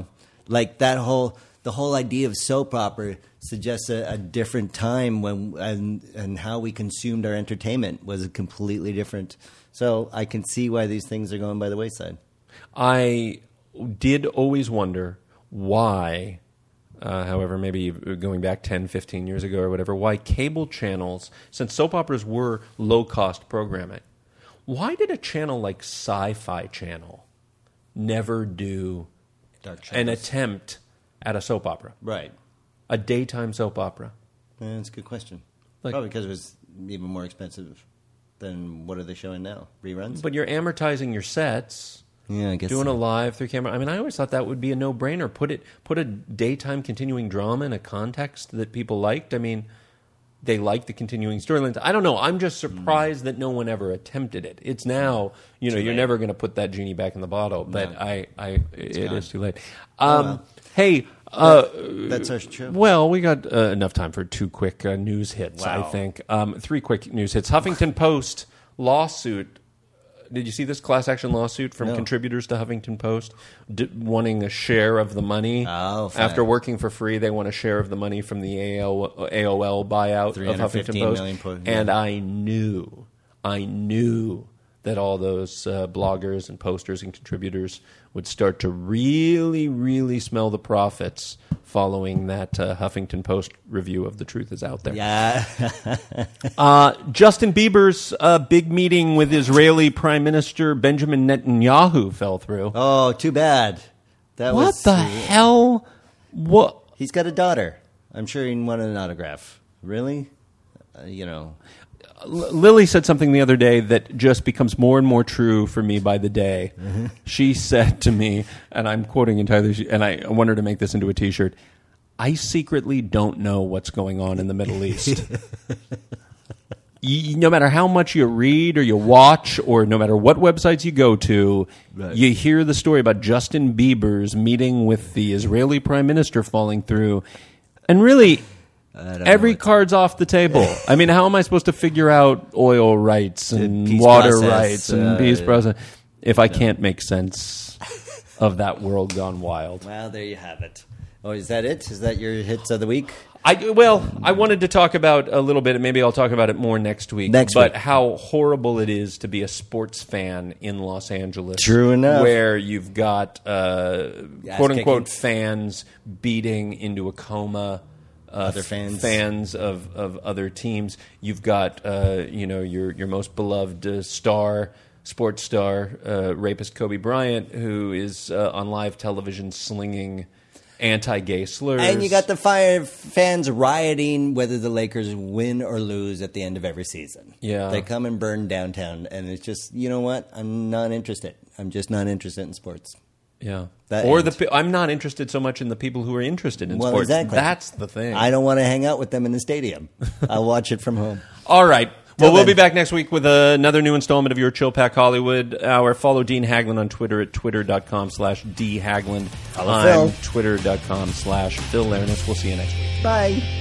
The whole idea of soap opera suggests a different time and how we consumed our entertainment was completely different. So I can see why these things are going by the wayside. I did always wonder why, however, maybe going back 10, 15 years ago or whatever, why cable channels, since soap operas were low-cost programming, why did a channel like Sci-Fi Channel never do Dark an Shadows. attempt at a soap opera, Right. a daytime soap opera? Yeah, that's a good question. Like- Probably because it was even more expensive than what are they showing now? Reruns? But you're amortizing your sets, Yeah, I guess doing so. a live through camera. I mean, I always thought that would be a no-brainer. Put a daytime continuing drama in a context that people liked. I mean, they liked the continuing storylines. I don't know. I'm just surprised that no one ever attempted it. It's now, you're late. never going to put that genie back in the bottle. But No. it gone. is too late. well. Hey. That's our show. Well, we got enough time for 2 quick news hits, I Wow. think. 3 quick news hits. Huffington Post lawsuit. Did you see this class action lawsuit from No. contributors to Huffington Post wanting a share of the money? Oh, fine. After working for free, they want a share of the money from the AOL buyout of Huffington 315 Post. million And I knew that all those bloggers and posters and contributors would start to really, really smell the profits following that Huffington Post review of The Truth Is Out There. Yeah. Justin Bieber's big meeting with Israeli Prime Minister Benjamin Netanyahu fell through. Oh, too bad. That What was the hell? What? He's got a daughter. I'm sure he wanted an autograph. Really? Lily said something the other day that just becomes more and more true for me by the day. Mm-hmm. She said to me, and I'm quoting entirely, and I want her to make this into a T-shirt, I secretly don't know what's going on in the Middle East. No matter how much you read or you watch or no matter what websites you go to, Right. you hear the story about Justin Bieber's meeting with the Israeli prime minister falling through. And really, every card's off the table. I mean, how am I supposed to figure out oil rights and peace water process, rights and peace process if I can't make sense of that world gone wild? Well, there you have it. Oh, is that it? Is that your hits of the week? I wanted to talk about a little bit, and maybe I'll talk about it more next week. Next but week. how horrible it is to be a sports fan in Los Angeles. True enough. Where you've got quote-unquote kicking. fans beating into a coma Other fans. fans of other teams. You've got your most beloved sports star, rapist Kobe Bryant, who is on live television slinging anti-gay slurs. And you got the fans rioting whether the Lakers win or lose at the end of every season. Yeah. They come and burn downtown, and it's just, you know what? I'm not interested. I'm just not interested in sports. Yeah. That Or ends. I'm not interested so much in the people who are interested in Well, sports. exactly. That's the thing. I don't want to hang out with them in the stadium. I'll watch it from home. All right. Till Well, we'll then. be back next week with another new installment of your Chill Pack Hollywood Hour. Follow Dean Haglund on Twitter at twitter.com/DHaglund. Follow I'm Phil. twitter.com/Phil Larness. We'll see you next week. Bye.